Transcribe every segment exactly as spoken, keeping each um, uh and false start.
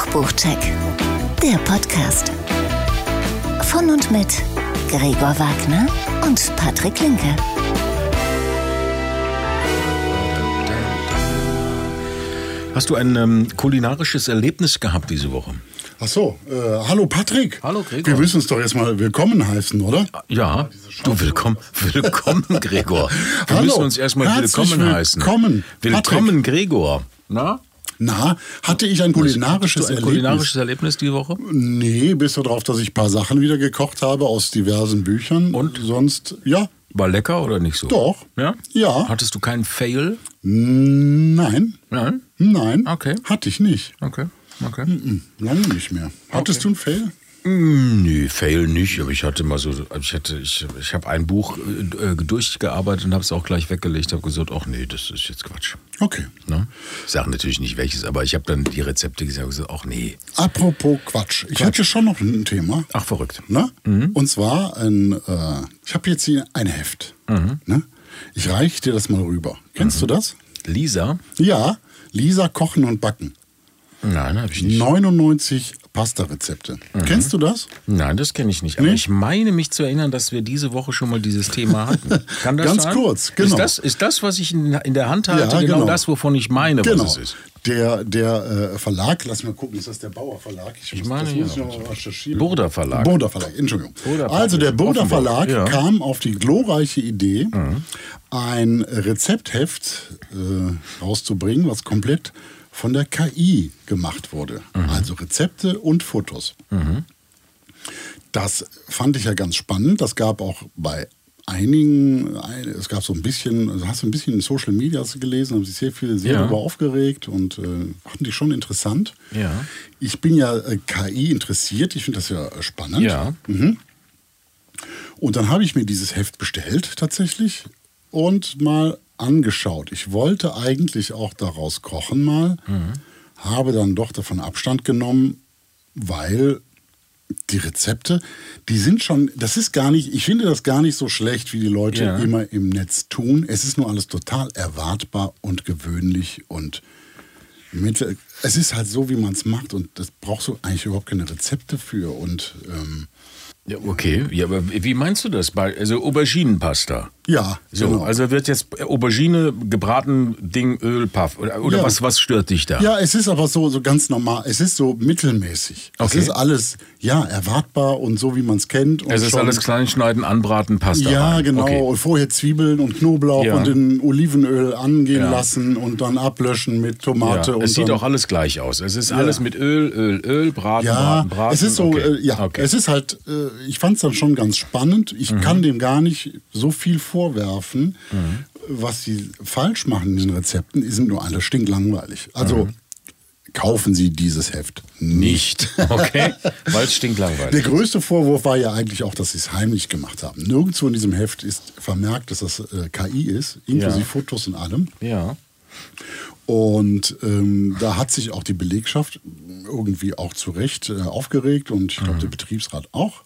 Kochbuchcheck, der Podcast. Von und mit Gregor Wagner und Patrick Linke. Hast du ein ähm, kulinarisches Erlebnis gehabt diese Woche? Ach so, äh, hallo Patrick. Hallo Gregor. Wir müssen uns doch jetzt mal willkommen heißen, oder? Ja, du willkommen, willkommen Gregor. Wir Hallo. müssen uns erstmal willkommen Herzlich heißen. willkommen, Willkommen Gregor. Na? Na, hatte ich ein kulinarisches Hattest du ein Erlebnis? kulinarisches Erlebnis die Woche? Nee, bis darauf, dass ich ein paar Sachen wieder gekocht habe aus diversen Büchern. Und? Sonst, ja, War lecker oder nicht so? doch. Ja? Ja. Hattest du keinen Fail? Nein, Nein? nein, Okay. hatte ich nicht. Okay. Okay. Hm, Lange nicht mehr. Hattest Okay. du einen Fail? Mm, Nee, Fail nicht, aber ich hatte mal so, ich hatte, ich, ich habe ein Buch äh, durchgearbeitet und habe es auch gleich weggelegt, habe gesagt, ach nee, das ist jetzt Quatsch. Okay. Ne? Ich sage natürlich nicht welches, aber ich habe dann die Rezepte gesagt und gesagt, ach nee. Apropos Quatsch. Ich hatte schon noch ein Thema. Ach, verrückt. Ne? Und zwar, ein, äh, ich habe jetzt hier ein Heft. Mhm. Ne? Ich reiche dir das mal rüber. Kennst du das? Lisa? Ja, Lisa Kochen und Backen. Nein, habe ich nicht. neunundneunzig Pasta-Rezepte. Kennst du das? Nein, das kenne ich nicht. Aber Nee? ich meine mich zu erinnern, dass wir diese Woche schon mal dieses Thema hatten. Kann das Ganz sein? kurz, genau. Ist das, ist das, was ich in, in der Hand halte, Ja, genau, genau. das, wovon ich meine, Genau. was es ist? Der, der äh, Verlag, lass mal gucken, ist das der Bauer Verlag? Ich, muss, meine, das ja. muss ich noch mal recherchieren. Burda Verlag. Burda Verlag, Entschuldigung. Burda Verlag. Also der Burda Offenburg, Verlag ja. kam auf die glorreiche Idee, ein Rezeptheft äh, rauszubringen, was komplett von der K I gemacht wurde. Also Rezepte und Fotos. Das fand ich ja ganz spannend. Das gab auch bei einigen, es gab so ein bisschen, also hast du ein bisschen in Social Media hast du gelesen, haben sich sehr viele sehr Ja. darüber aufgeregt und äh, fanden die schon interessant. Ja. Ich bin ja äh, K I interessiert, ich finde das ja äh, spannend. Ja. Und dann habe ich mir dieses Heft bestellt tatsächlich und mal angeschaut. Ich wollte eigentlich auch daraus kochen mal, habe dann doch davon Abstand genommen, weil die Rezepte, die sind schon, das ist gar nicht, ich finde das gar nicht so schlecht, wie die Leute Ja. immer im Netz tun. Es ist nur alles total erwartbar und gewöhnlich und mit, es ist halt so, wie man es macht und das brauchst du eigentlich überhaupt keine Rezepte für und ähm, Ja, okay. Ja, aber wie meinst du das? Bei- Also Auberginenpasta. ja, So, genau. also wird jetzt Aubergine, gebraten, Ding, Öl, Paff. Oder, oder Ja. was, was stört dich da? Ja, es ist aber so, so ganz normal. Es ist so mittelmäßig. Okay. Es ist alles, ja, erwartbar und so, wie man es kennt. Und Es ist schon- alles kleinschneiden, anbraten, Pasta Ja, rein. genau. Okay. Und vorher Zwiebeln und Knoblauch Ja. und in Olivenöl angehen Ja. lassen und dann ablöschen mit Tomate. Ja, und es sieht dann, auch alles gleich aus. Es ist alles mit Öl, Öl, Öl, braten, Ja, braten, braten. es ist so, Okay. äh, ja, Okay. es ist halt, äh, ich fand es dann schon ganz spannend. Ich kann dem gar nicht so viel vorwerfen. Was sie falsch machen in diesen Rezepten, die sind nur alle stinklangweilig. Also kaufen Sie dieses Heft nicht. Nicht. Okay. Weil es stinkt Der langweilig. größte Vorwurf war ja eigentlich auch, dass sie es heimlich gemacht haben. Nirgendwo in diesem Heft ist vermerkt, dass das äh, K I ist, inklusive Ja. Fotos und allem. Ja. Und ähm, da hat sich auch die Belegschaft irgendwie auch zu Recht äh, aufgeregt und ich glaube, der Betriebsrat auch.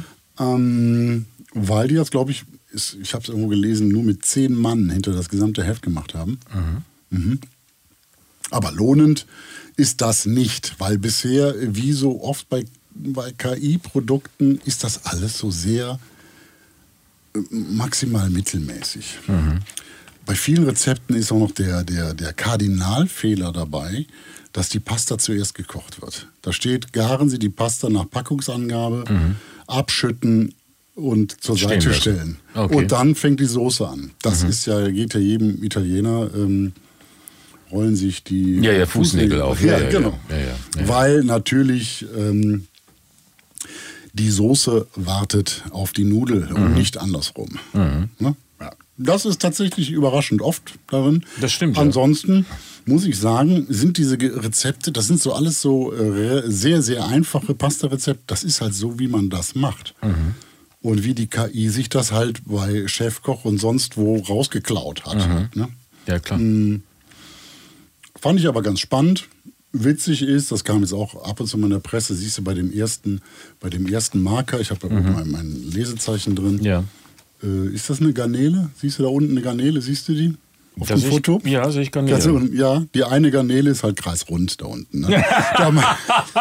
Ähm, weil die das, glaube ich, ist, ich habe es irgendwo gelesen, nur mit zehn Mann hinter das gesamte Heft gemacht haben. Mhm. Aber lohnend ist das nicht, weil bisher, wie so oft bei, bei K I-Produkten, ist das alles so sehr äh, maximal mittelmäßig. Bei vielen Rezepten ist auch noch der, der, der Kardinalfehler dabei, dass die Pasta zuerst gekocht wird. Da steht, garen Sie die Pasta nach Packungsangabe, abschütten und zur Stehen Seite lassen. stellen. Okay. Und dann fängt die Soße an. Das ist ja, geht ja jedem Italiener, ähm, rollen sich die Ja, ja, Fußnägel auf. Ja, Ja, ja, genau. ja, ja, ja. Weil natürlich ähm, die Soße wartet auf die Nudel und nicht andersrum. Ne? Ja. Das ist tatsächlich überraschend oft darin. Das stimmt, ja. Ansonsten muss ich sagen, sind diese Ge- Rezepte, das sind so alles so äh, re- sehr, sehr einfache Pasta-Rezepte. Das ist halt so, wie man das macht. Und wie die K I sich das halt bei Chefkoch und sonst wo rausgeklaut hat. Ne? Ja, klar. Fand ich aber ganz spannend. Witzig ist, das kam jetzt auch ab und zu mal in der Presse, siehst du bei dem ersten, bei dem ersten Marker, ich habe da mhm. mein, mein Lesezeichen drin. Ja. Äh, ist das eine Garnele? Siehst du da unten eine Garnele? Siehst du die? Auf Da dem sehe ich- Foto? ja, sehe ich Garnelen. Also, ja, die eine Garnele ist halt kreisrund da unten. Ne? da, ma-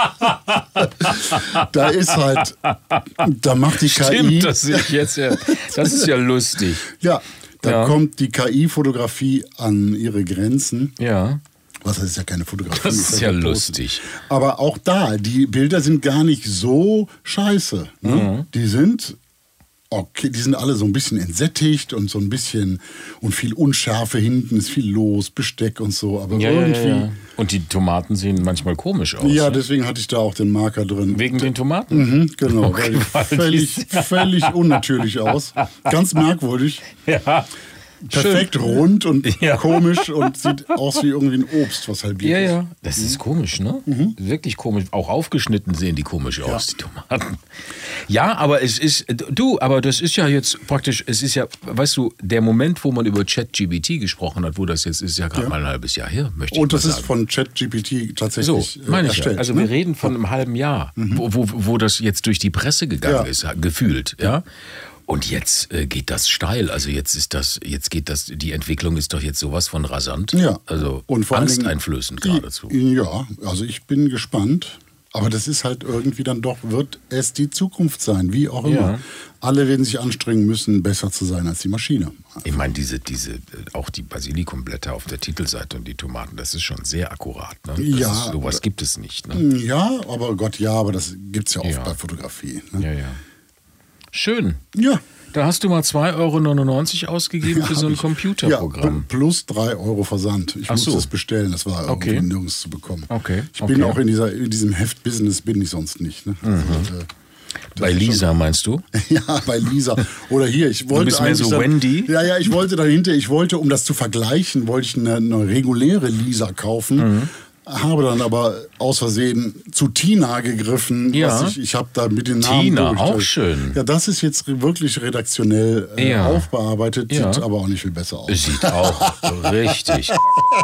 da ist halt, da macht die K I. Stimmt, das sehe ich jetzt ja. Das ist ja lustig. Ja, da Ja. kommt die K I-Fotografie an ihre Grenzen. Ja, Was das ist ja keine Fotografie. das ist ja gepostet. lustig. Aber auch da, die Bilder sind gar nicht so scheiße. Ne? Mhm. Die sind okay, die sind alle so ein bisschen entsättigt und so ein bisschen und viel Unschärfe hinten, ist viel los, Besteck und so. Aber Ja, ja, irgendwie. ja, ja. Und die Tomaten sehen manchmal komisch aus. Ja, ne? deswegen hatte ich da auch den Marker drin. Wegen den Tomaten? Mhm, genau, Okay, weil die weil völlig, die- völlig unnatürlich aus. Ganz merkwürdig. Ja. Perfekt Schön. rund und Ja. komisch und sieht aus wie irgendwie ein Obst, was halbiert Ja, ist. ja. Das ist komisch, ne? Wirklich komisch. Auch aufgeschnitten sehen die komisch aus, die Tomaten. Ja, aber es ist, du, aber das ist ja jetzt praktisch, es ist ja, weißt du, der Moment, wo man über ChatGPT gesprochen hat, wo das jetzt ist, ja gerade Ja. mal ein halbes Jahr her, möchte ich Und mal das ist sagen. von ChatGPT So, tatsächlich äh, meine ich ja. erstellt. Also ne? wir reden von einem halben Jahr, wo, wo, wo das jetzt durch die Presse gegangen Ja. ist, gefühlt, ja. Und jetzt äh, geht das steil. Also jetzt ist das, jetzt geht das, die Entwicklung ist doch jetzt sowas von rasant. Ja. Also Und vor allen Dingen- angsteinflößend geradezu. Ja, also ich bin gespannt. Aber das ist halt irgendwie dann doch, wird es die Zukunft sein, wie auch immer. Ja. Alle werden sich anstrengen müssen, besser zu sein als die Maschine. Ich meine, diese, diese, äh, auch die Basilikumblätter auf der Titelseite und die Tomaten, das ist schon sehr akkurat. Ne? Das Ja. ist, sowas gibt es nicht. Ne? Ja, aber Gott, ja, aber das gibt es ja oft Ja. bei Fotografie. Ne? Ja, ja. Schön. Ja. Da hast du mal zwei Euro neunundneunzig ausgegeben für so ein hab ich. Computerprogramm. Ja, plus drei Euro Versand. Ich Ach musste so. es bestellen, das war irgendwie Okay. nirgends zu bekommen. Okay, Ich bin okay. auch in, dieser, in diesem Heft-Business, bin ich sonst nicht. Ne? Also, äh, das Bei ist Lisa meinst du? Ja, bei Lisa. Oder hier, ich wollte bist mehr eigentlich so dann, Wendy? Ja, ja, ich wollte dahinter, ich wollte, um das zu vergleichen, wollte ich eine, eine reguläre Lisa kaufen. Mhm. Habe dann aber aus Versehen zu Tina gegriffen. Ja. Was ich ich habe da mit den Namen Tina, durch- auch schön. Ja, das ist jetzt wirklich redaktionell äh, Ja. aufbearbeitet, Ja. sieht aber auch nicht viel besser aus. Sieht auch richtig.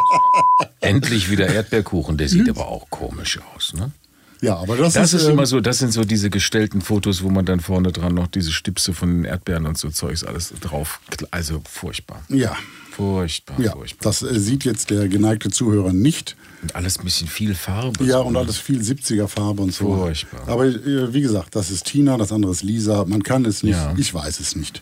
Endlich wieder Erdbeerkuchen, der sieht aber auch komisch aus, ne? Ja, aber das, Das ist, ist ähm, immer so, das sind so diese gestellten Fotos, wo man dann vorne dran noch diese Stipse von den Erdbeeren und so Zeugs alles drauf. Also furchtbar. Ja, Furchtbar, ja, furchtbar. das äh, sieht jetzt der geneigte Zuhörer nicht. Und alles ein bisschen viel Farbe. Ja, so, und ne? alles viel siebziger Farbe und so. Furchtbar. Aber äh, wie gesagt, das ist Tina, das andere ist Lisa. Man kann es nicht, Ja. ich weiß es nicht.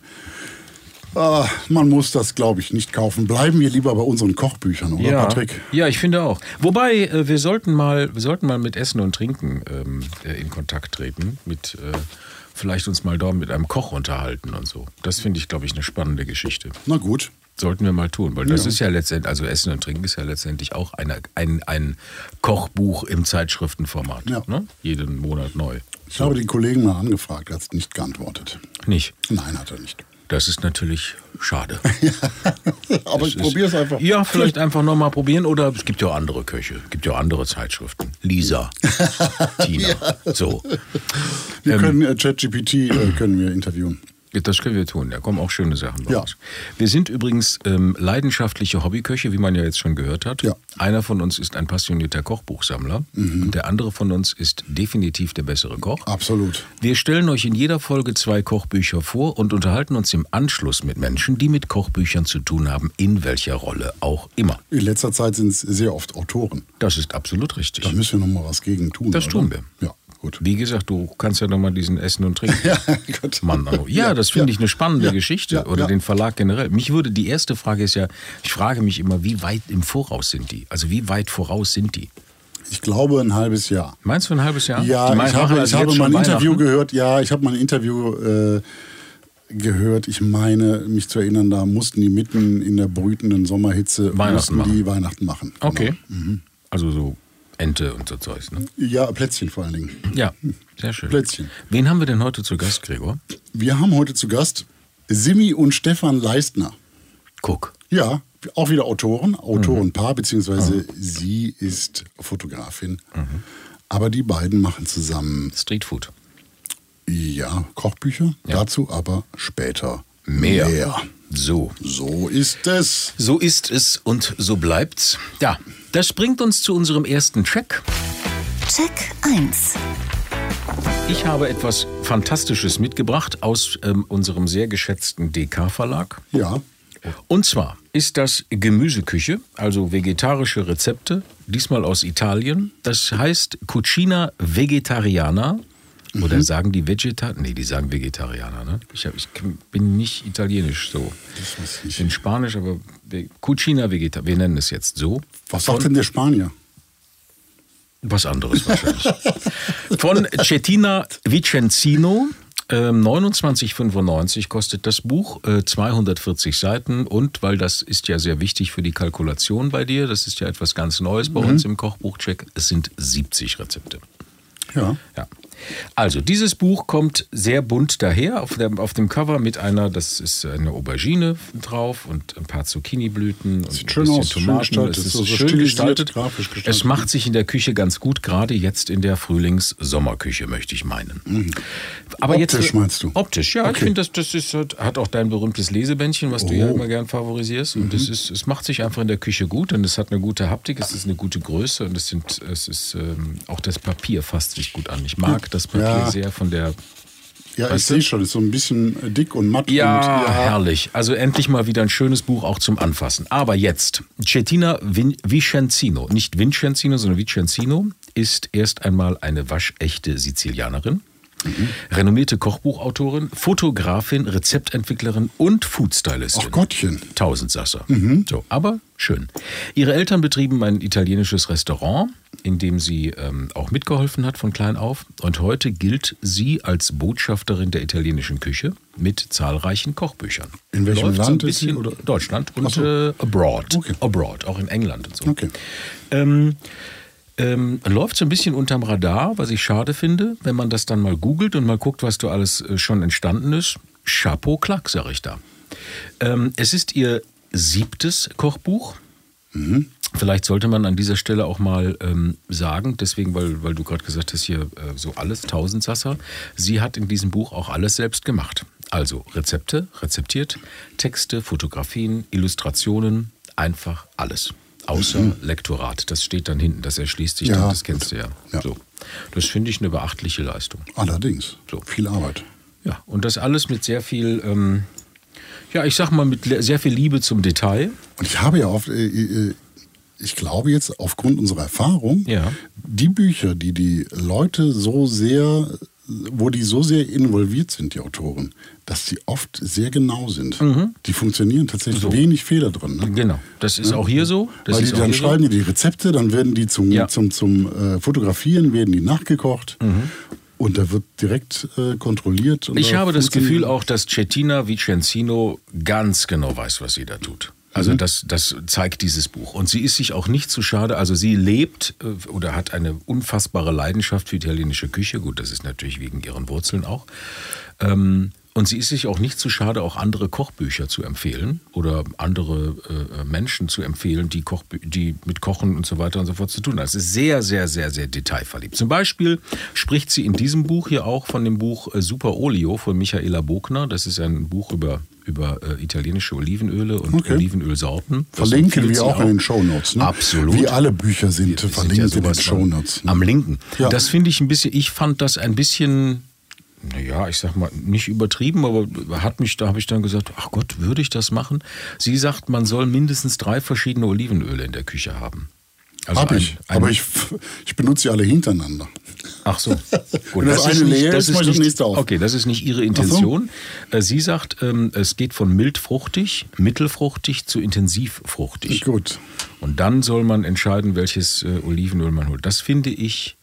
Ah, man muss das, glaube ich, nicht kaufen. Bleiben wir lieber bei unseren Kochbüchern, oder Ja, Patrick? ja, ich finde auch. Wobei, äh, wir sollten mal, wir sollten mal mit Essen und Trinken ähm, äh, in Kontakt treten. Mit, äh, vielleicht uns mal dort mit einem Koch unterhalten und so. Das finde ich, glaube ich, eine spannende Geschichte. Na gut. Sollten wir mal tun, weil das Ja. ist ja letztendlich, also Essen und Trinken ist ja letztendlich auch eine, ein, ein Kochbuch im Zeitschriftenformat. Ja. Ne? Jeden Monat neu. Ich habe den Kollegen mal angefragt, er hat nicht geantwortet. Nicht. Nein, hat er nicht. Das ist natürlich schade. Aber ich probiere es einfach. Ja, vielleicht einfach nochmal probieren. Oder es gibt ja auch andere Köche. Es gibt ja auch andere Zeitschriften. Lisa, Tina. So. Wir Ähm, können äh, ChatGPT äh, können wir interviewen. Das können wir tun. Da kommen auch schöne Sachen Ja. raus. Wir sind übrigens ähm, leidenschaftliche Hobbyköche, wie man ja jetzt schon gehört hat. Ja. Einer von uns ist ein passionierter Kochbuchsammler und der andere von uns ist definitiv der bessere Koch. Absolut. Wir stellen euch in jeder Folge zwei Kochbücher vor und unterhalten uns im Anschluss mit Menschen, die mit Kochbüchern zu tun haben, in welcher Rolle auch immer. In letzter Zeit sind es sehr oft Autoren. Das ist absolut richtig. Da müssen wir noch mal was gegen tun. Das oder? tun wir. Ja, gut. Wie gesagt, du kannst ja nochmal diesen Essen und Trinken. Ja, gut. Mann, oh. ja, Ja, das finde ja. ich eine spannende Ja, Geschichte. ja, Oder ja. den Verlag generell. Mich würde, die erste Frage ist ja, ich frage mich immer, wie weit im Voraus sind die? Also wie weit voraus sind die? Ich glaube ein halbes Jahr. Meinst du ein halbes Jahr? Ja, Die machen ich habe, also ich habe jetzt mal ein schon Interview Weihnachten? gehört. Ja, ich habe mal ein Interview äh, gehört. Ich meine, mich zu erinnern, da mussten die mitten in der brütenden Sommerhitze Weihnachten mussten die machen. Weihnachten machen. Okay. Genau. Also so Ente und so Zeugs, ne? Ja, Plätzchen vor allen Dingen. Ja, sehr schön. Plätzchen. Wen haben wir denn heute zu Gast, Gregor? Wir haben heute zu Gast Simi und Stefan Leistner. Guck. Ja, auch wieder Autoren, Autorenpaar, Mhm. beziehungsweise sie ist Fotografin. Aber die beiden machen zusammen, Streetfood. ja, Kochbücher, Ja. dazu aber später Mehr. mehr. So. So ist es. So ist es und so bleibt's. Ja, das bringt uns zu unserem ersten Check. Check eins. Ich habe etwas Fantastisches mitgebracht aus ähm, unserem sehr geschätzten D K-Verlag. Ja, Und zwar ist das Gemüseküche, also vegetarische Rezepte, diesmal aus Italien. Das heißt Cucina Vegetariana. Oder sagen die Vegetarianer? Nee, die sagen Vegetarianer. Ne? Ich, hab, ich bin nicht italienisch so. Das weiß ich. Ich bin Spanisch, aber Cucina Vegetariana. Wir nennen es jetzt so. Was sagt denn der Spanier? Was anderes wahrscheinlich. Von Cettina Vicenzino. Ähm, neunundzwanzig fünfundneunzig kostet das Buch, äh, zweihundertvierzig Seiten. Und weil das ist ja sehr wichtig für die Kalkulation bei dir, das ist ja etwas ganz Neues bei mhm. uns im Kochbuchcheck, es sind siebzig Rezepte. Ja. Ja. Also, dieses Buch kommt sehr bunt daher, auf, der, auf dem Cover mit einer, das ist eine Aubergine drauf und ein paar Zucchiniblüten und Sieht ein schön bisschen aus, Tomaten. schön gestaltet. Es ist so, so schön gestaltet. grafisch gestaltet. Es macht sich in der Küche ganz gut, gerade jetzt in der Frühlings-Sommerküche, möchte ich meinen. Mhm. Aber optisch jetzt, meinst du? Optisch, ja. Okay. Ich finde, das, das ist, hat auch dein berühmtes Lesebändchen, was oh. du ja immer gern favorisierst. Und mhm. das ist, es macht sich einfach in der Küche gut und es hat eine gute Haptik, es ist eine gute Größe und es, sind, es ist ähm, auch das Papier fasst sich gut an. Ich mag das Papier ja. sehr von der. Ja, ich sehe schon, ist so ein bisschen dick und matt. Ja, und, ja, herrlich. Also endlich mal wieder ein schönes Buch auch zum Anfassen. Aber jetzt, Cettina Vicenzino, nicht Vincenzino, sondern Vicenzino, ist erst einmal eine waschechte Sizilianerin. Mhm. Renommierte Kochbuchautorin, Fotografin, Rezeptentwicklerin und Foodstylistin. Ach Gottchen. Tausendsasser. Mhm. So, aber schön. Ihre Eltern betrieben ein italienisches Restaurant, in dem sie ähm, auch mitgeholfen hat von klein auf. Und heute gilt sie als Botschafterin der italienischen Küche mit zahlreichen Kochbüchern. In welchem Läuft Land so ein ist sie? bisschen Oder? Deutschland und so. äh, abroad. Okay. Abroad, auch in England und so. Okay. Ähm, Ähm, läuft so ein bisschen unterm Radar, was ich schade finde, wenn man das dann mal googelt und mal guckt, was da alles äh, schon entstanden ist. Chapeau Klack, sag ich da. Ähm, es ist ihr siebtes Kochbuch. Mhm. Vielleicht sollte man an dieser Stelle auch mal ähm, sagen, deswegen, weil, weil du gerade gesagt hast, hier äh, so alles, Tausendsasser. Sie hat in diesem Buch auch alles selbst gemacht. Also Rezepte, rezeptiert, Texte, Fotografien, Illustrationen, einfach alles. Außer mhm. Lektorat, das steht dann hinten, das erschließt sich ja, dann, das kennst du ja. ja. So. Das finde ich eine beachtliche Leistung. Allerdings, so. Viel Arbeit. Ja, und das alles mit sehr viel, ähm, ja, ich sag mal, mit sehr viel Liebe zum Detail. Und ich habe ja oft, äh, ich glaube jetzt aufgrund unserer Erfahrung, ja. die Bücher, die die Leute so sehr, wo die so sehr involviert sind, die Autoren, dass die oft sehr genau sind. Mhm. Die funktionieren tatsächlich so. Wenig Fehler drin. Ne? Genau, das ist ja. auch hier so. Das Weil ist die dann schreiben so. die, die Rezepte, dann werden die zum, ja. zum, zum äh, Fotografieren, werden die nachgekocht. Mhm. Und da wird direkt äh, kontrolliert. Und ich da habe das Gefühl auch, dass Cettina Vicenzino ganz genau weiß, was sie da tut. Also mhm. das, das zeigt dieses Buch. Und sie ist sich auch nicht zu schade. Also sie lebt äh, oder hat eine unfassbare Leidenschaft für italienische Küche. Gut, das ist natürlich wegen ihren Wurzeln auch. Ähm, Und sie ist sich auch nicht zu schade, auch andere Kochbücher zu empfehlen oder andere äh, Menschen zu empfehlen, die, Kochbü- die mit Kochen und so weiter und so fort zu tun haben. Es ist sehr, sehr, sehr, sehr detailverliebt. Zum Beispiel spricht sie in diesem Buch hier auch von dem Buch äh, Super Olio von Michaela Bogner. Das ist ein Buch über, über äh, italienische Olivenöle und okay. Olivenölsorten. Das verlinken wir auch, auch in den Shownotes. Ne? Absolut. Wie alle Bücher sind, wir verlinkt sind ja in den Shownotes. Ne? Am Linken. Ja. Das finde ich ein bisschen, ich fand das ein bisschen... Naja, ich sag mal, nicht übertrieben, aber hat mich, da habe ich dann gesagt, ach Gott, würde ich das machen? Sie sagt, man soll mindestens drei verschiedene Olivenöle in der Küche haben. Also Hab ein, ich, ein, aber ich, ich benutze sie alle hintereinander. Ach so. Gut, Wenn das, das eine leer ist, mache ich das nächste auf. Okay, das ist nicht ihre Intention. So. Sie sagt, es geht von mildfruchtig, mittelfruchtig zu intensivfruchtig. Gut. Und dann soll man entscheiden, welches Olivenöl man holt. Das finde ich...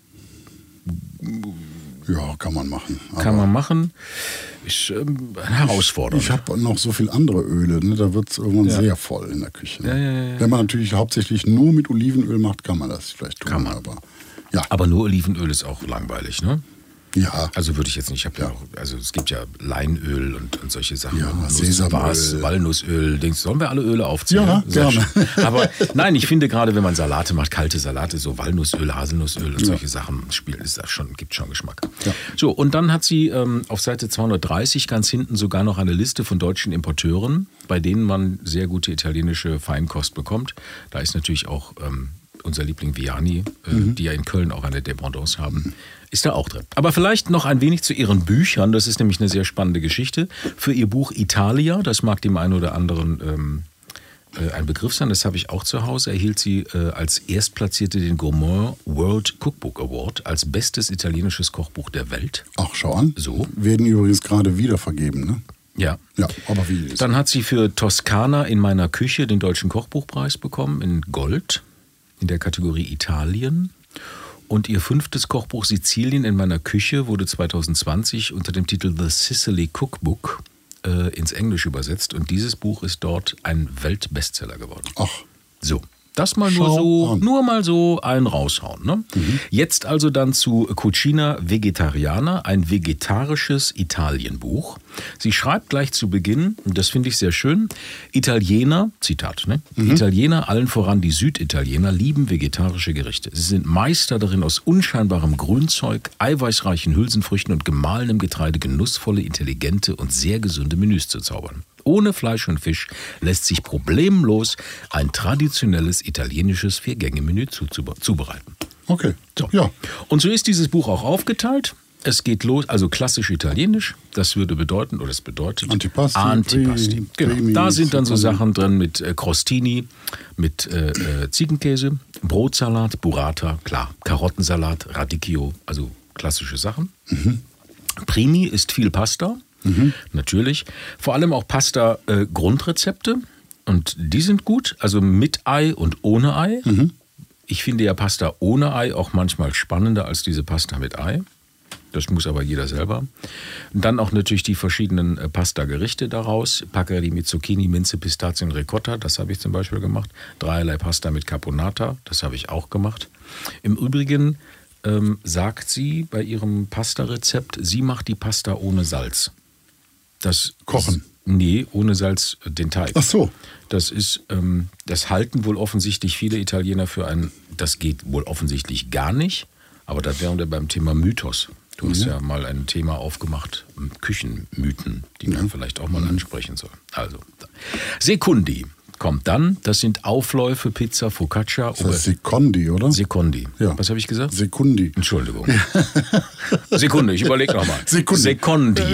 Ja, kann man machen. Kann man machen. Ist ähm, herausfordernd. Ich habe noch so viele andere Öle, ne? Da wird es irgendwann ja. sehr voll in der Küche. Ne? Ja, ja, ja. Wenn man natürlich hauptsächlich nur mit Olivenöl macht, kann man das vielleicht tun. Kann man. Aber, ja. aber nur Olivenöl ist auch langweilig, ne? Ja. Also würde ich jetzt nicht, ich habe ja. ja auch, also es gibt ja Leinöl und, und solche Sachen. Ja, Sesamöl. Walnussöl. Denkst du, sollen wir alle Öle aufzählen? Ja, gerne. Aber nein, ich finde gerade, wenn man Salate macht, kalte Salate, so Walnussöl, Haselnussöl und ja. solche Sachen, spielt, ist das schon, gibt schon Geschmack. Ja. So, und dann hat sie ähm, auf Seite zweihundertdreißig ganz hinten sogar noch eine Liste von deutschen Importeuren, bei denen man sehr gute italienische Feinkost bekommt. Da ist natürlich auch ähm, unser Liebling Viani, äh, mhm. die ja in Köln auch eine Dependance haben, mhm. ist da auch drin. Aber vielleicht noch ein wenig zu ihren Büchern. Das ist nämlich eine sehr spannende Geschichte. Für ihr Buch Italia, das mag dem einen oder anderen ähm, äh, äh, ein Begriff sein, das habe ich auch zu Hause, erhielt sie äh, als Erstplatzierte den Gourmand World Cookbook Award als bestes italienisches Kochbuch der Welt. Ach, schau an. So. Werden übrigens gerade wieder vergeben, ne? Ja. Ja, aber wie ist Dann hat sie für Toskana in meiner Küche den Deutschen Kochbuchpreis bekommen in Gold in der Kategorie Italien. Und ihr fünftes Kochbuch Sizilien in meiner Küche wurde zwanzig zwanzig unter dem Titel The Sicily Cookbook äh, ins Englische übersetzt. Und dieses Buch ist dort ein Weltbestseller geworden. Ach. So. Das mal nur Schau so, an. nur mal so einen raushauen. Ne? Mhm. Jetzt also dann zu Cucina Vegetariana, ein vegetarisches Italienbuch. Sie schreibt gleich zu Beginn, und das finde ich sehr schön, Italiener, Zitat, ne? Mhm. Italiener, allen voran die Süditaliener, lieben vegetarische Gerichte. Sie sind Meister darin, aus unscheinbarem Grünzeug, eiweißreichen Hülsenfrüchten und gemahlenem Getreide genussvolle, intelligente und sehr gesunde Menüs zu zaubern. Ohne Fleisch und Fisch lässt sich problemlos ein traditionelles italienisches Vier-Gänge-Menü zubereiten. Okay. So. Ja. Und so ist dieses Buch auch aufgeteilt. Es geht los, also klassisch italienisch, das würde bedeuten, oder es bedeutet Antipasti, Antipasti. Pri- Genau. Primi, Da sind dann so Secondi. Sachen drin mit äh, Crostini, mit äh, äh, Ziegenkäse, Brotsalat, Burrata, klar, Karottensalat, Radicchio, also klassische Sachen. Mhm. Primi ist viel Pasta, Mhm. natürlich. Vor allem auch Pasta-Grundrezepte. Und die sind gut, also mit Ei und ohne Ei. Mhm. Ich finde ja Pasta ohne Ei auch manchmal spannender als diese Pasta mit Ei. Das muss aber jeder selber. Und dann auch natürlich die verschiedenen äh, Pasta-Gerichte daraus. Paccheri mit Zucchini, Minze, Pistazien, Ricotta, das habe ich zum Beispiel gemacht. Dreierlei Pasta mit Caponata, das habe ich auch gemacht. Im Übrigen ähm, sagt sie bei ihrem Pasta-Rezept, sie macht die Pasta ohne Salz. Das Kochen? Ist, nee, ohne Salz äh, den Teig. Ach so. Das ist, ähm, das halten wohl offensichtlich viele Italiener für ein, das geht wohl offensichtlich gar nicht, aber da wären wir beim Thema Mythos. Du hast ja mal ein Thema aufgemacht, Küchenmythen, die man vielleicht auch mal ansprechen soll. Also, Secondi kommt dann, das sind Aufläufe, Pizza, Focaccia. Das heißt Secondi, oder? Secondi. Ja. Was habe ich gesagt? Sekundi. Entschuldigung. Sekunde, ich überlege nochmal. Sekunde. Secondi.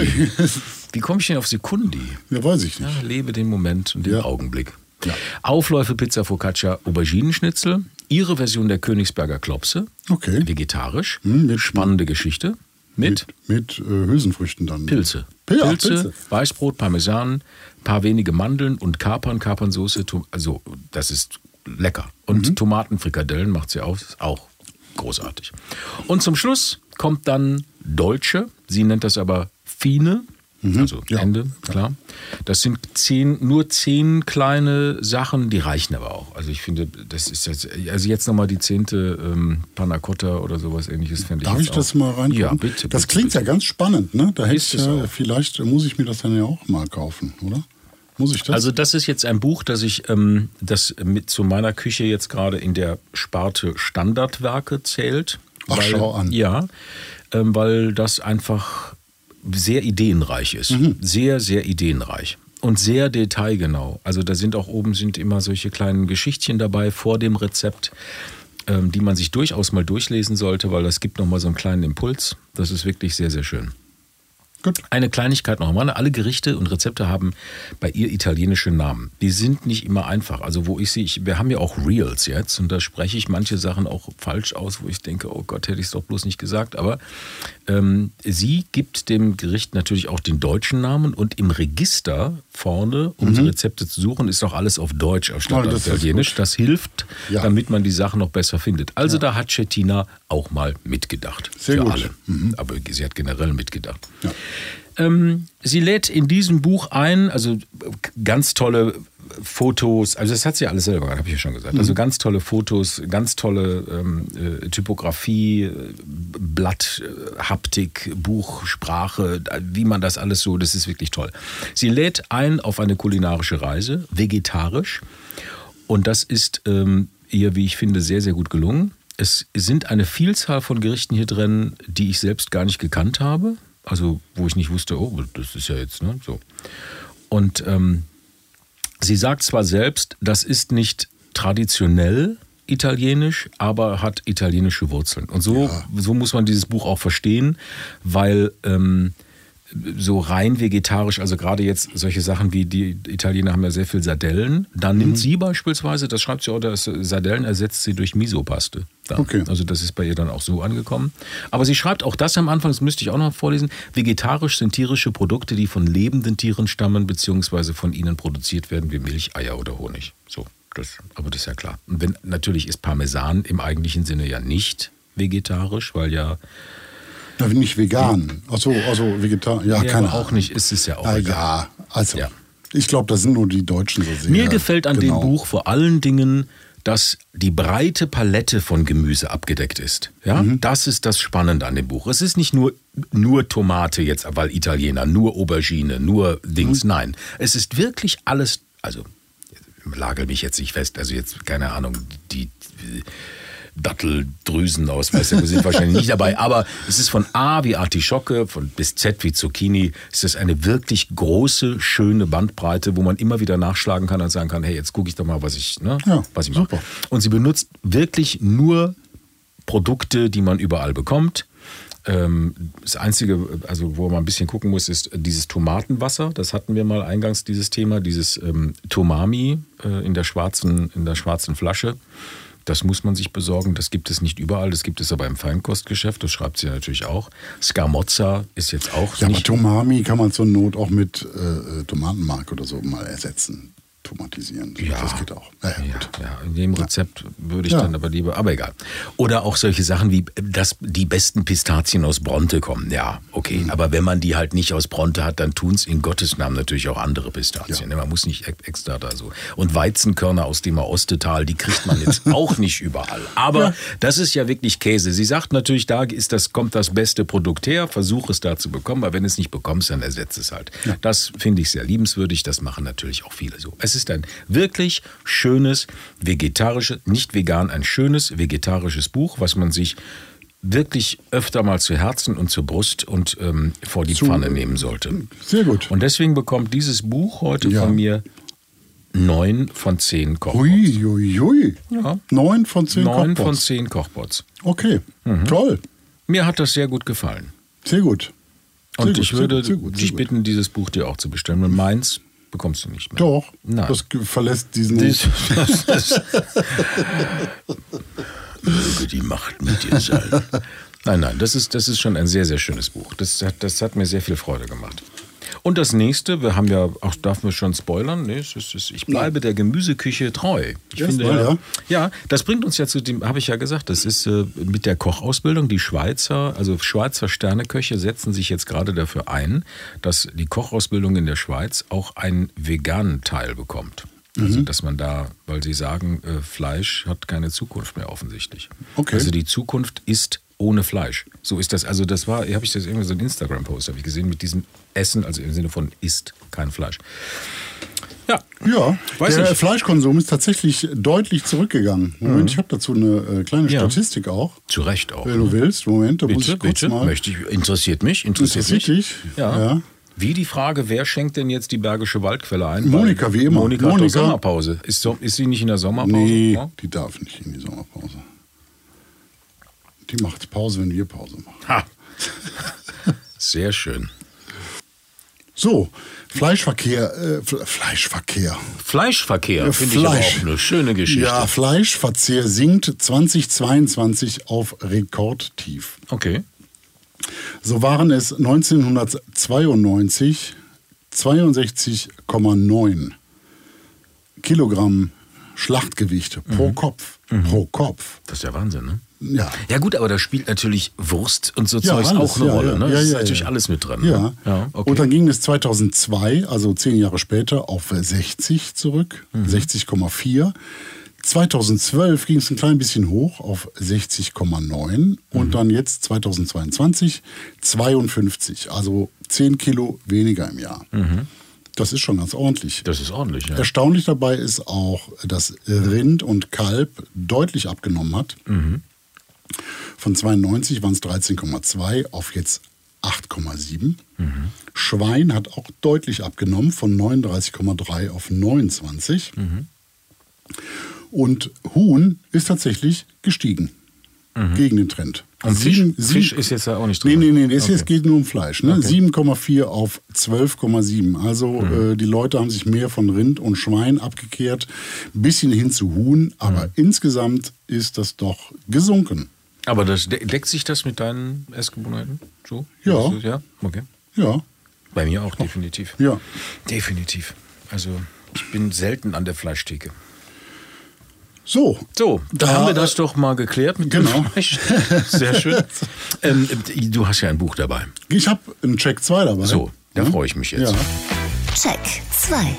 Wie komme ich denn auf Sekundi? Ja, weiß ich Ja, nicht. lebe den Moment und den Ja. Augenblick. Ja. Aufläufe, Pizza, Focaccia, Auberginenschnitzel. Ihre Version der Königsberger Klopse. Okay. Vegetarisch. Hm, mit- Spannende Geschichte. Mit, Mit, mit äh, Hülsenfrüchten dann. Pilze. Pil- ach, Pilze, Pilze. Weißbrot, Parmesan, paar wenige Mandeln und Kapern, Kapernsoße. Tom- Also, das ist lecker. Und Mhm. Tomatenfrikadellen macht sie auch, ist auch großartig. Und zum Schluss kommt dann Dolce. Sie nennt das aber Fine. Also Ja. Ende, klar. Das sind zehn, nur zehn kleine Sachen, die reichen aber auch. Also ich finde, das ist jetzt, also jetzt nochmal die zehnte ähm, Panna Cotta oder sowas ähnliches, fände ich Darf jetzt ich das auch. mal reingucken? Ja, bitte. Das bitte, klingt bitte. ja ganz spannend, ne? Da hätte Ist ich es ja, auch. vielleicht muss ich mir das dann ja auch mal kaufen, oder? Muss ich das? Also das ist jetzt ein Buch, das ich ähm, das mit zu meiner Küche jetzt gerade in der Sparte Standardwerke zählt. Ach, weil, schau an. Ja, ähm, weil das einfach sehr ideenreich ist. Mhm. Sehr, sehr ideenreich. Und sehr detailgenau. Also da sind auch oben sind immer solche kleinen Geschichtchen dabei vor dem Rezept, ähm, die man sich durchaus mal durchlesen sollte, weil das gibt nochmal so einen kleinen Impuls. Das ist wirklich sehr, sehr schön. Gut. Eine Kleinigkeit noch einmal. Alle Gerichte und Rezepte haben bei ihr italienische Namen. Die sind nicht immer einfach. Also wo ich sie, ich, wir haben ja auch Reels jetzt und da spreche ich manche Sachen auch falsch aus, wo ich denke, oh Gott, hätte ich es doch bloß nicht gesagt. Aber ähm, sie gibt dem Gericht natürlich auch den deutschen Namen und im Register vorne, um die Rezepte zu suchen, ist auch alles auf Deutsch anstatt Oh, auf das ist Italienisch. gut. Das hilft, Ja. damit man die Sachen noch besser findet. Also da hat Cettina auch mal mitgedacht. Sehr für gut. alle. Aber sie hat generell mitgedacht. Ja. Ähm, sie lädt in diesem Buch ein, also ganz tolle Fotos, also das hat sie alles selber, habe ich ja schon gesagt. Also ganz tolle Fotos, ganz tolle ähm, äh, Typografie, äh, Blatt, äh, Haptik, Buchsprache, wie man das alles so, das ist wirklich toll. Sie lädt ein auf eine kulinarische Reise, vegetarisch, und das ist ähm, ihr, wie ich finde, sehr, sehr gut gelungen. Es sind eine Vielzahl von Gerichten hier drin, die ich selbst gar nicht gekannt habe. Also wo ich nicht wusste, oh, das ist ja jetzt, ne, so. Und ähm, sie sagt zwar selbst, das ist nicht traditionell italienisch, aber hat italienische Wurzeln. Und so, Ja. so muss man dieses Buch auch verstehen, weil ähm, so rein vegetarisch, also gerade jetzt solche Sachen wie die Italiener haben ja sehr viel Sardellen. Da nimmt mhm. sie beispielsweise, das schreibt sie auch, dass Sardellen ersetzt sie durch Miso-Paste. Okay. Also das ist bei ihr dann auch so angekommen. Aber sie schreibt auch das am Anfang, das müsste ich auch noch vorlesen. Vegetarisch sind tierische Produkte, die von lebenden Tieren stammen, beziehungsweise von ihnen produziert werden, wie Milch, Eier oder Honig. So, das, aber das ist ja klar. Und wenn, natürlich ist Parmesan im eigentlichen Sinne ja nicht vegetarisch, weil ja Ja, nicht vegan. Achso, also vegetarisch. Ja, ja, keine auch Ahnung. nicht, ist es ja auch. Ah, egal. ja, also Ja. ich glaube, das sind nur die Deutschen so sehr. Mir gefällt an genau. dem Buch vor allen Dingen, dass die breite Palette von Gemüse abgedeckt ist. Ja, mhm. Das ist das Spannende an dem Buch. Es ist nicht nur, nur Tomate jetzt, weil Italiener, nur Aubergine, nur Dings. Mhm. Nein, es ist wirklich alles, also lagel mich jetzt nicht fest, also jetzt, keine Ahnung, die... die Datteldrüsen aus, weiß ja, wir sind wahrscheinlich nicht dabei, aber es ist von A wie Artischocke, von bis Z wie Zucchini, es ist eine wirklich große, schöne Bandbreite, wo man immer wieder nachschlagen kann und sagen kann, hey, jetzt gucke ich doch mal, was ich, ne, ja, was ich mache. super. Und sie benutzt wirklich nur Produkte, die man überall bekommt. Das Einzige, also wo man ein bisschen gucken muss, ist dieses Tomatenwasser. Das hatten wir mal eingangs, dieses Thema, dieses ähm, Tomami äh, in der schwarzen, in der schwarzen Flasche. Das muss man sich besorgen, das gibt es nicht überall, das gibt es aber im Feinkostgeschäft, das schreibt sie natürlich auch. Scamozza ist jetzt auch ja, nicht... aber Tomami kann man zur Not auch mit äh, Tomatenmark oder so mal ersetzen. Tomatisieren. Ja, das geht auch. Naja, ja, gut. ja, in dem Rezept ja. würde ich ja. dann aber lieber, aber egal. Oder auch solche Sachen wie, dass die besten Pistazien aus Bronte kommen. Ja, okay, mhm. aber wenn man die halt nicht aus Bronte hat, dann tun es in Gottes Namen natürlich auch andere Pistazien. Ja. Man muss nicht extra da so. Und Weizenkörner aus dem Ostetal, die kriegt man jetzt auch nicht überall. Aber ja. das ist ja wirklich Käse. Sie sagt natürlich, da ist das, kommt das beste Produkt her, versuche es da zu bekommen, aber wenn es nicht bekommst, dann ersetze es halt. Ja. Das finde ich sehr liebenswürdig, das machen natürlich auch viele so. Es ist ein wirklich schönes, vegetarisches, nicht vegan, ein schönes vegetarisches Buch, was man sich wirklich öfter mal zu Herzen und zur Brust und ähm, vor die zu, Pfanne nehmen sollte. Sehr gut. Und deswegen bekommt dieses Buch heute ja. von mir neun von zehn Kochbots. Ui, ui, ui. Ja. Neun von zehn Kochbots. Neun von zehn Kochbots. Okay, mhm. toll. Mir hat das sehr gut gefallen. Sehr gut. Sehr und gut, ich würde sehr gut, sehr dich gut. bitten, dieses Buch dir auch zu bestellen. Und meins bekommst du nicht mehr. Doch, Nein. das verlässt diesen... Das, das, das möge die Macht mit dir sein. Nein, nein, das ist, das ist schon ein sehr, sehr schönes Buch. Das hat, das hat mir sehr viel Freude gemacht. Und das nächste, wir haben ja, auch darf man schon spoilern, nee, es ist, es, ich bleibe der Gemüseküche treu. Ich Erst finde, mal, ja, ja. ja, das bringt uns ja zu dem, habe ich ja gesagt, das ist äh, mit der Kochausbildung, die Schweizer, also Schweizer Sterneköche setzen sich jetzt gerade dafür ein, dass die Kochausbildung in der Schweiz auch einen veganen Teil bekommt. Also, dass man da, weil sie sagen, äh, Fleisch hat keine Zukunft mehr offensichtlich. Okay. Also die Zukunft ist ohne Fleisch. So ist das. Also das war, habe ich das irgendwie so ein Instagram-Post, habe ich gesehen, mit diesem Essen, also im Sinne von isst kein Fleisch. Ja, Ja, Weiß der nicht. Fleischkonsum ist tatsächlich deutlich zurückgegangen. Moment, Mhm. ich habe dazu eine äh, kleine Ja. Statistik auch. zu Recht auch. Wenn du willst, Moment, da muss Bitte, ich kurz bitte. mal... Möchte ich, interessiert mich, interessiert, Interessiert mich. dich? Ja. Ja. Wie die Frage, wer schenkt denn jetzt die Bergische Waldquelle ein? Monika, Weil wie immer. Monika, hat doch Monika. Sommerpause. Ist, so, ist sie nicht in der Sommerpause? Nee, Ja? die darf nicht in die Sommerpause. Die macht Pause, wenn wir Pause machen. Ha. Sehr schön. So, Fleischverkehr, äh, Fle- Fleischverkehr. Fleischverkehr, Äh, finde ich aber Fleisch. auch eine schöne Geschichte. Ja, Fleischverzehr sinkt zweitausendzweiundzwanzig auf Rekordtief. Okay. So waren es neunzehnhundertzweiundneunzig zweiundsechzig Komma neun Kilogramm Schlachtgewicht pro Kopf. Pro Kopf. Das ist ja Wahnsinn, ne? Ja. Ja gut, aber da spielt natürlich Wurst und so Ja, Zeugs alles, auch eine ja, Rolle. ja. Ne? Ja, Das ist ja, natürlich ja. alles mit drin. Ja. Ne? Ja, okay. Und dann ging es zweitausendzwei, also zehn Jahre später, auf sechzig zurück, Mhm. sechzig Komma vier. zweitausendzwölf ging es ein klein bisschen hoch auf sechzig Komma neun und Mhm. dann jetzt zweitausendzweiundzwanzig zweiundfünfzig, also zehn Kilo weniger im Jahr. Das ist schon ganz ordentlich. Das ist ordentlich, ja. Erstaunlich dabei ist auch, dass Rind und Kalb deutlich abgenommen hat. Mhm. Von zweiundneunzig waren es dreizehn Komma zwei auf jetzt acht Komma sieben. Mhm. Schwein hat auch deutlich abgenommen von neununddreißig Komma drei auf neunundzwanzig. Mhm. Und Huhn ist tatsächlich gestiegen. mhm. gegen den Trend. Und sieben, Fisch, sieben, Fisch ist jetzt da auch nicht drin? Nee, nee, nee, es okay. geht nur um Fleisch. Ne? Okay. sieben Komma vier auf zwölf Komma sieben. Also mhm. äh, die Leute haben sich mehr von Rind und Schwein abgekehrt, ein bisschen hin zu Huhn, aber mhm. insgesamt ist das doch gesunken. Aber das de- deckt sich das mit deinen Essgewohnheiten? So? Ja. Ja, okay. Ja. Bei mir auch, definitiv. Ja. Definitiv. Also ich bin selten an der Fleischtheke. So. So, da, da haben wir das doch mal geklärt mit genau. dem Fleisch. Sehr schön. ähm, du hast ja ein Buch dabei. Ich habe einen Check zwei dabei. So, da hm? freue ich mich jetzt. Ja. Check zwei.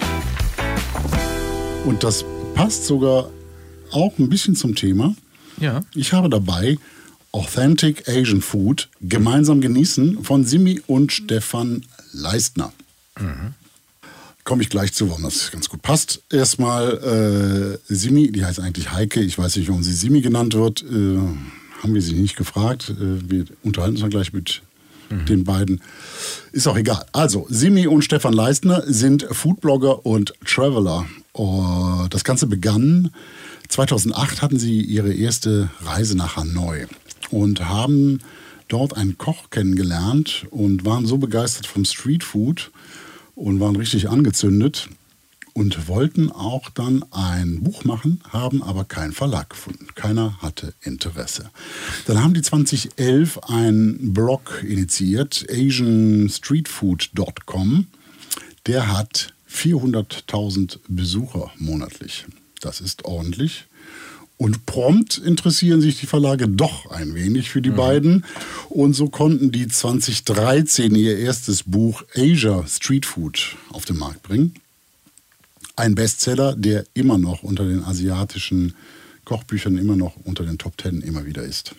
Und das passt sogar auch ein bisschen zum Thema. Ja. Ich habe dabei Authentic Asian Food gemeinsam genießen von Simi und Stefan Leistner. Mhm. Komme ich gleich zu, warum das ganz gut passt. Erstmal äh, Simi, die heißt eigentlich Heike. Ich weiß nicht, warum sie Simi genannt wird. Äh, haben wir sie nicht gefragt. Äh, wir unterhalten uns dann gleich mit mhm. den beiden. Ist auch egal. Also, Simi und Stefan Leistner sind Foodblogger und Traveler. Uh, das Ganze begann zweitausendacht, hatten sie ihre erste Reise nach Hanoi und haben dort einen Koch kennengelernt und waren so begeistert vom Streetfood und waren richtig angezündet und wollten auch dann ein Buch machen, haben aber keinen Verlag gefunden. Keiner hatte Interesse. Dann haben die zweitausendelf einen Blog initiiert, asian street food dot com. Der hat vierhunderttausend Besucher monatlich. Das ist ordentlich. Und prompt interessieren sich die Verlage doch ein wenig für die mhm. beiden. Und so konnten die zweitausenddreizehn ihr erstes Buch Asia Street Food auf den Markt bringen. Ein Bestseller, der immer noch unter den asiatischen Kochbüchern, immer noch unter den Top Ten immer wieder ist.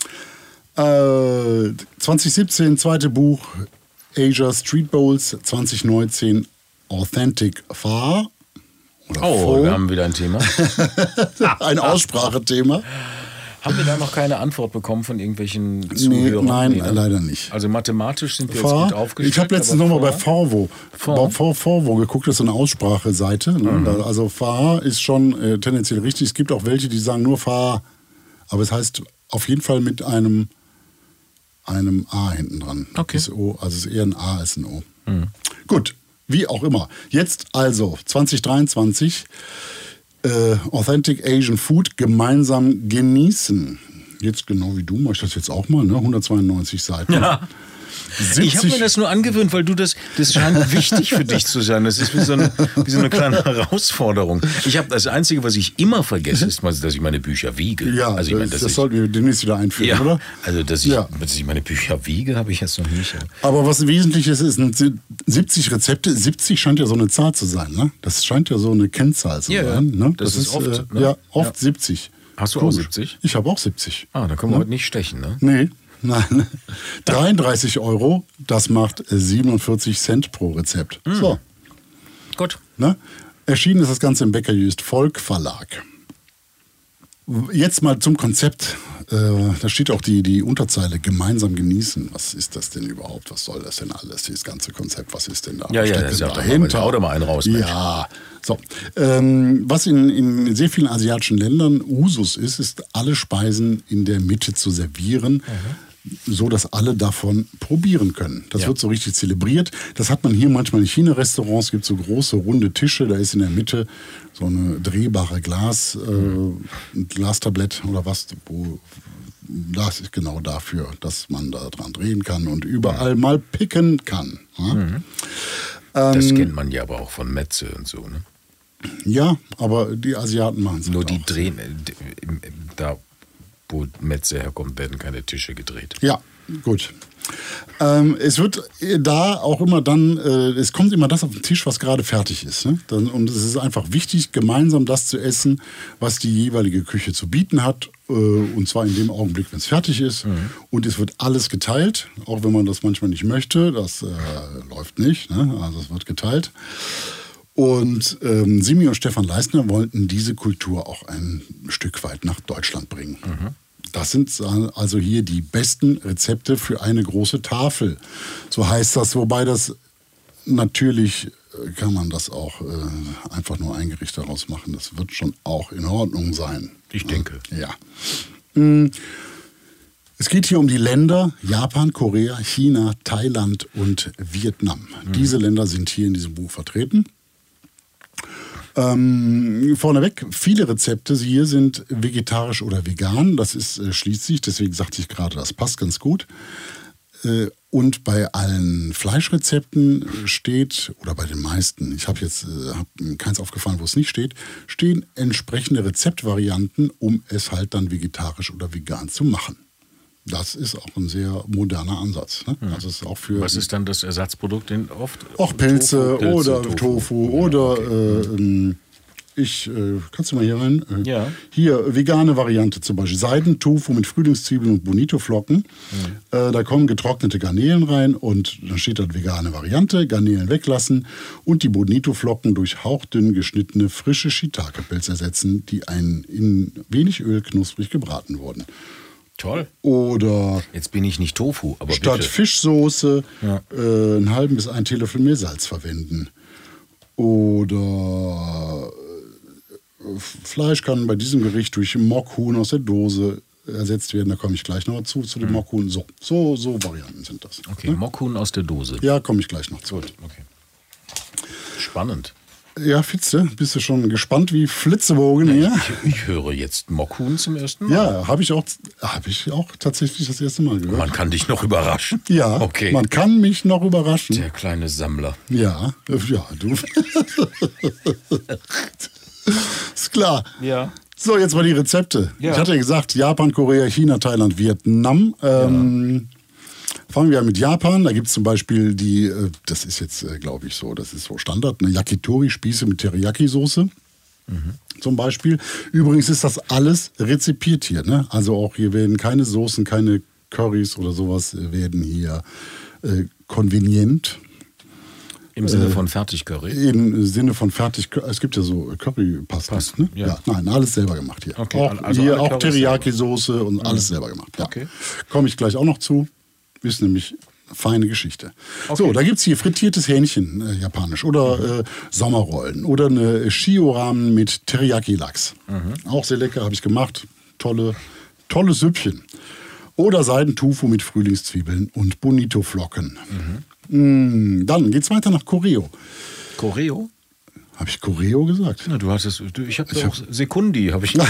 Äh, zweitausendsiebzehn, zweite Buch Asia Street Bowls, zweitausendneunzehn Authentic Pho. Oder oh, Pho. wir haben wieder ein Thema. Ein Aussprachethema. Haben wir da noch keine Antwort bekommen von irgendwelchen Nee, Zuhörern? nein, Nee, ne? leider nicht. Also mathematisch sind wir Pho. jetzt gut aufgestellt. Ich habe letztens nochmal bei Forvo Pho. Pho, Forvo geguckt, das ist eine Ausspracheseite. Ne? Mhm. Also Pho ist schon äh, tendenziell richtig. Es gibt auch welche, die sagen nur Pho, aber es heißt auf jeden Fall mit einem, einem A hinten dran. Okay. Das O, also es ist eher ein A als ein O. Mhm. Gut, wie auch immer. Jetzt also zweitausenddreiundzwanzig äh, Authentic Asian Food gemeinsam genießen. Jetzt genau wie du, mache ich das jetzt auch mal, ne? hundertzweiundneunzig Seiten. Ja. siebzig Ich habe mir das nur angewöhnt, weil du das, das scheint wichtig für dich zu sein. Das ist wie so eine, wie so eine kleine Herausforderung. Ich habe das Einzige, was ich immer vergesse, ist, mal, dass ich meine Bücher wiege. Ja, also ich meine, das, dass das ich, sollten wir demnächst wieder einführen, ja, oder? Also, dass ich, Ja. dass ich meine Bücher wiege, habe ich jetzt noch nicht. Aber was Wesentliches ist, sind siebzig Rezepte. siebzig scheint ja so eine Zahl zu sein, ne? Das scheint ja so eine Kennzahl zu Ja, ja. sein. Ne? Das ist oft, Äh, ne? Ja, oft Ja. siebzig. Hast du Komisch. auch siebzig? Ich habe auch siebzig. Ah, da können wir heute nicht stechen, ne? Nee, nein. dreiunddreißig Euro, das macht siebenundvierzig Cent pro Rezept. Mhm. So. Gut. Ne? Erschienen ist das Ganze im Becker Jüst Volk Verlag. Jetzt mal zum Konzept. Äh, da steht auch die, die Unterzeile gemeinsam genießen. Was ist das denn überhaupt? Was soll das denn alles? Dieses ganze Konzept, was ist denn da? Ja, ja, Steckt ja, denn sag doch mal, dahinter? hau doch mal einen raus, Mensch. Ja, so. Ähm, was in, in sehr vielen asiatischen Ländern Usus ist, ist, alle Speisen in der Mitte zu servieren. Mhm. So dass alle davon probieren können. Das Ja. wird so richtig zelebriert. Das hat man hier manchmal in China-Restaurants. Es gibt so große, runde Tische. Da ist in der Mitte so eine drehbare Glas, äh, ein Glastablett oder was, wo das ist genau dafür, dass man da dran drehen kann und überall mal picken kann. Ja? Mhm. Das Ähm, kennt man ja aber auch von Metze und so, ne? ja, aber die Asiaten machen es Nur halt die auch. drehen, äh, d- im- im- da wo Metze herkommt, werden keine Tische gedreht. Ja, gut. Ähm, es wird da auch immer dann, äh, es kommt immer das auf den Tisch, was gerade fertig ist. Ne? Dann, und es ist einfach wichtig, gemeinsam das zu essen, was die jeweilige Küche zu bieten hat. Äh, und zwar in dem Augenblick, wenn es fertig ist. Mhm. Und es wird alles geteilt, auch wenn man das manchmal nicht möchte. Das äh, läuft nicht, ne? Also es wird geteilt. Und ähm, Simi und Stefan Leistner wollten diese Kultur auch ein Stück weit nach Deutschland bringen. Mhm. Das sind also hier die besten Rezepte für eine große Tafel. So heißt das, wobei das natürlich äh, kann man das auch äh, einfach nur ein Gericht daraus machen. Das wird schon auch in Ordnung sein. Ich denke. Ja. Mhm. Es geht hier um die Länder Japan, Korea, China, Thailand und Vietnam. Mhm. Diese Länder sind hier in diesem Buch vertreten. Ähm, vorneweg, viele Rezepte hier sind vegetarisch oder vegan. Das ist äh, schließlich, deswegen sagte ich gerade, das passt ganz gut. Äh, und bei allen Fleischrezepten steht, oder bei den meisten, ich habe jetzt äh, hab keins aufgefallen, wo es nicht steht, stehen entsprechende Rezeptvarianten, um es halt dann vegetarisch oder vegan zu machen. Das ist auch ein sehr moderner Ansatz. Ne? Hm. Also ist auch für Was ist dann das Ersatzprodukt? Den oft auch Pilze, Tofu, oder Pilze, Tofu, Tofu. oder Ja, okay. äh, ich, äh, kannst du mal hier rein? Äh, Ja. Hier, vegane Variante zum Beispiel. Seidentofu mit Frühlingszwiebeln und Bonito-Flocken. Mhm. Äh, da kommen getrocknete Garnelen rein und dann steht da vegane Variante. Garnelen weglassen und die Bonito-Flocken durch hauchdünn geschnittene frische Shiitake-Pilze ersetzen, die ein, in wenig Öl knusprig gebraten wurden. Toll. Oder jetzt bin ich nicht Tofu, aber statt bitte. Fischsoße Ja. äh, einen halben bis einen Teelöffel Meersalz verwenden. Oder äh, Fleisch kann bei diesem Gericht durch Mockhuhn aus der Dose ersetzt werden. Da komme ich gleich noch zu, zu dem mhm. Mockhuhn. So, so, so Varianten sind das. Okay, ne? Mockhuhn aus der Dose. Ja, komme ich gleich noch zu. Gut, okay. Spannend. Ja, Fitze, bist du schon gespannt wie Flitzebogen hier? Ich, ich höre jetzt Mockhuhn zum ersten Mal. Ja, habe ich, auch, hab ich auch tatsächlich das erste Mal gehört. Man kann dich noch überraschen. Ja, okay. Man kann mich noch überraschen. Der kleine Sammler. Ja, ja, du. Ist klar. Ja. So, jetzt mal die Rezepte. Ja. Ich hatte ja gesagt, Japan, Korea, China, Thailand, Vietnam. Ähm, ja. Fangen wir an mit Japan. Da gibt es zum Beispiel die, das ist jetzt, glaube ich, so, das ist so Standard, eine Yakitori-Spieße mit Teriyaki-Soße. Mhm. Zum Beispiel. Übrigens ist das alles rezipiert hier. Ne? Also auch hier werden keine Soßen, keine Currys oder sowas werden hier äh, konvenient. Im Sinne von Fertigcurry? Im Sinne von Fertigcurry. Es gibt ja so Currypastas. Ne? Ja. Ja, nein, alles selber gemacht hier. Okay, auch also hier alle auch Currys Teriyaki-Soße und alles Mhm. selber gemacht. Ja. Okay. Komme ich gleich auch noch zu. Ist nämlich feine Geschichte. Okay. So, da gibt es hier frittiertes Hähnchen, äh, japanisch, oder mhm. äh, Sommerrollen oder eine Shio-Ramen mit Teriyaki-Lachs. Mhm. Auch sehr lecker, habe ich gemacht. Tolle, tolles Süppchen. Oder Seidentofu mit Frühlingszwiebeln und Bonito-Flocken. Mhm. Mm, dann geht's weiter nach Koreo. Koreo? Habe ich Koreo gesagt? Na, du hast es, du, ich habe doch hab... Sekundi, habe ich.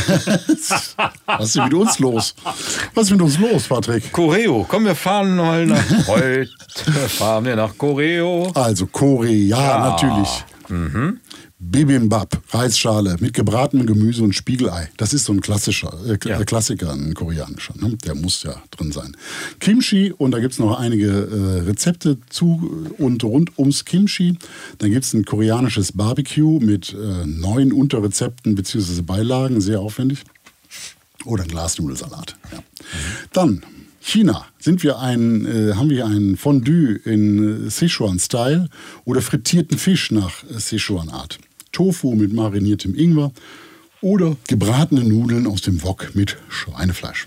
Was ist denn mit uns los? Was ist mit uns los, Patrick? Koreo, komm, wir fahren mal nach. Heute fahren wir nach Koreo. Also Korea, ja, natürlich. Mhm. Bibimbap, Reisschale mit gebratenem Gemüse und Spiegelei. Das ist so ein klassischer, äh, Ja. Klassiker, ein koreanischer. Ne? Der muss ja drin sein. Kimchi, und da gibt es noch einige äh, Rezepte zu und rund ums Kimchi. Dann gibt es ein koreanisches Barbecue mit äh, neun Unterrezepten bzw. Beilagen, sehr aufwendig. Oder ein Glasnudelsalat. Ja. Mhm. Dann China. Sind wir ein, äh, haben wir ein Fondue in äh, Sichuan-Style oder frittierten Fisch nach äh, Sichuan-Art. Tofu mit mariniertem Ingwer oder gebratene Nudeln aus dem Wok mit Schweinefleisch.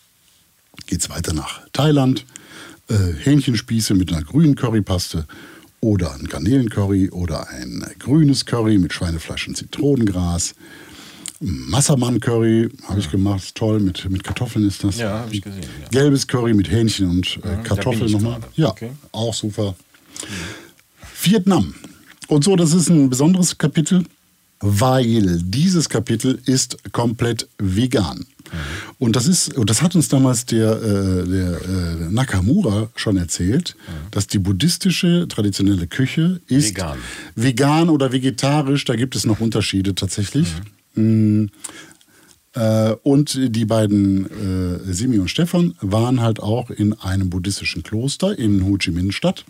Geht's weiter nach Thailand. Äh, Hähnchenspieße mit einer grünen Currypaste oder ein Garnelencurry oder ein grünes Curry mit Schweinefleisch und Zitronengras. Massaman-Curry habe ich gemacht, toll, mit, mit Kartoffeln ist das. Ja, habe ich gesehen. Ja. Gelbes Curry mit Hähnchen und äh, Ja, Kartoffeln nochmal. gerade. Ja, Okay. auch super. Mhm. Vietnam. Und so, das ist ein besonderes Kapitel, weil dieses Kapitel ist komplett vegan. Mhm. Und das ist, und das hat uns damals der, äh, der äh, Nakamura schon erzählt, mhm. dass die buddhistische traditionelle Küche ist Vegan. vegan oder vegetarisch. Da gibt es noch Unterschiede tatsächlich. Mhm. Äh, und die beiden, äh, Simi und Stefan, waren halt auch in einem buddhistischen Kloster in Ho Chi Minh Stadt.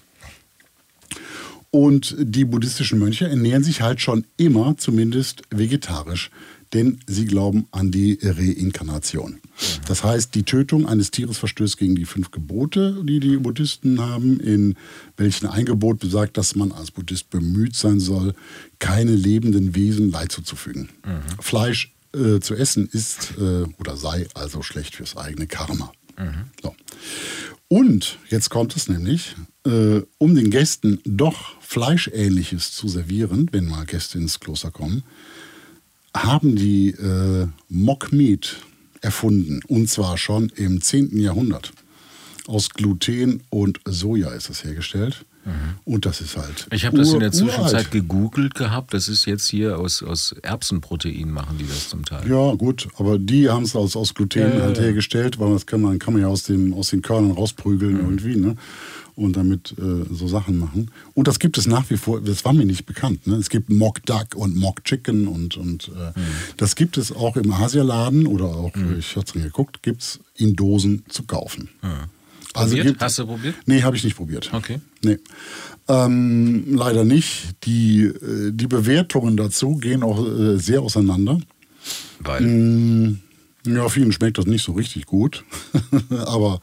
Und die buddhistischen Mönche ernähren sich halt schon immer zumindest vegetarisch, denn sie glauben an die Reinkarnation. Das heißt, die Tötung eines Tieres verstößt gegen die fünf Gebote, die die Buddhisten haben, in welchen ein Gebot besagt, dass man als Buddhist bemüht sein soll, keine lebenden Wesen Leid zuzufügen. Mhm. Fleisch äh, zu essen ist äh, oder sei also schlecht fürs eigene Karma. Mhm. So. Und jetzt kommt es nämlich, äh, um den Gästen doch Fleischähnliches zu servieren, wenn mal Gäste ins Kloster kommen, haben die äh, Mock Meat erfunden. Und zwar schon im zehnten Jahrhundert. Aus Gluten und Soja ist das hergestellt. Mhm. Und das ist halt Ich habe das in der ur- Zwischenzeit uralt. gegoogelt gehabt. Das ist jetzt hier aus, aus Erbsenprotein machen die das zum Teil. Ja, gut, aber die haben es aus, aus Gluten Ja, ja, halt ja. hergestellt, weil das kann man, kann man ja aus, dem, aus den Körnern rausprügeln Mhm. irgendwie, ne? Und damit äh, so Sachen machen. Und das gibt es nach wie vor, das war mir nicht bekannt. Ne? Es gibt Mock Duck und Mock Chicken und, und äh, Mhm. das gibt es auch im Asialaden oder auch, mhm. ich hatte es geguckt, gibt es in Dosen zu kaufen. Mhm. Also Probiert? gibt, Hast du probiert? Nee, habe ich nicht probiert. Okay. Nee. Ähm, leider nicht. Die, äh, die Bewertungen dazu gehen auch äh, sehr auseinander. Weil? Mm, ja, vielen schmeckt das nicht so richtig gut. Aber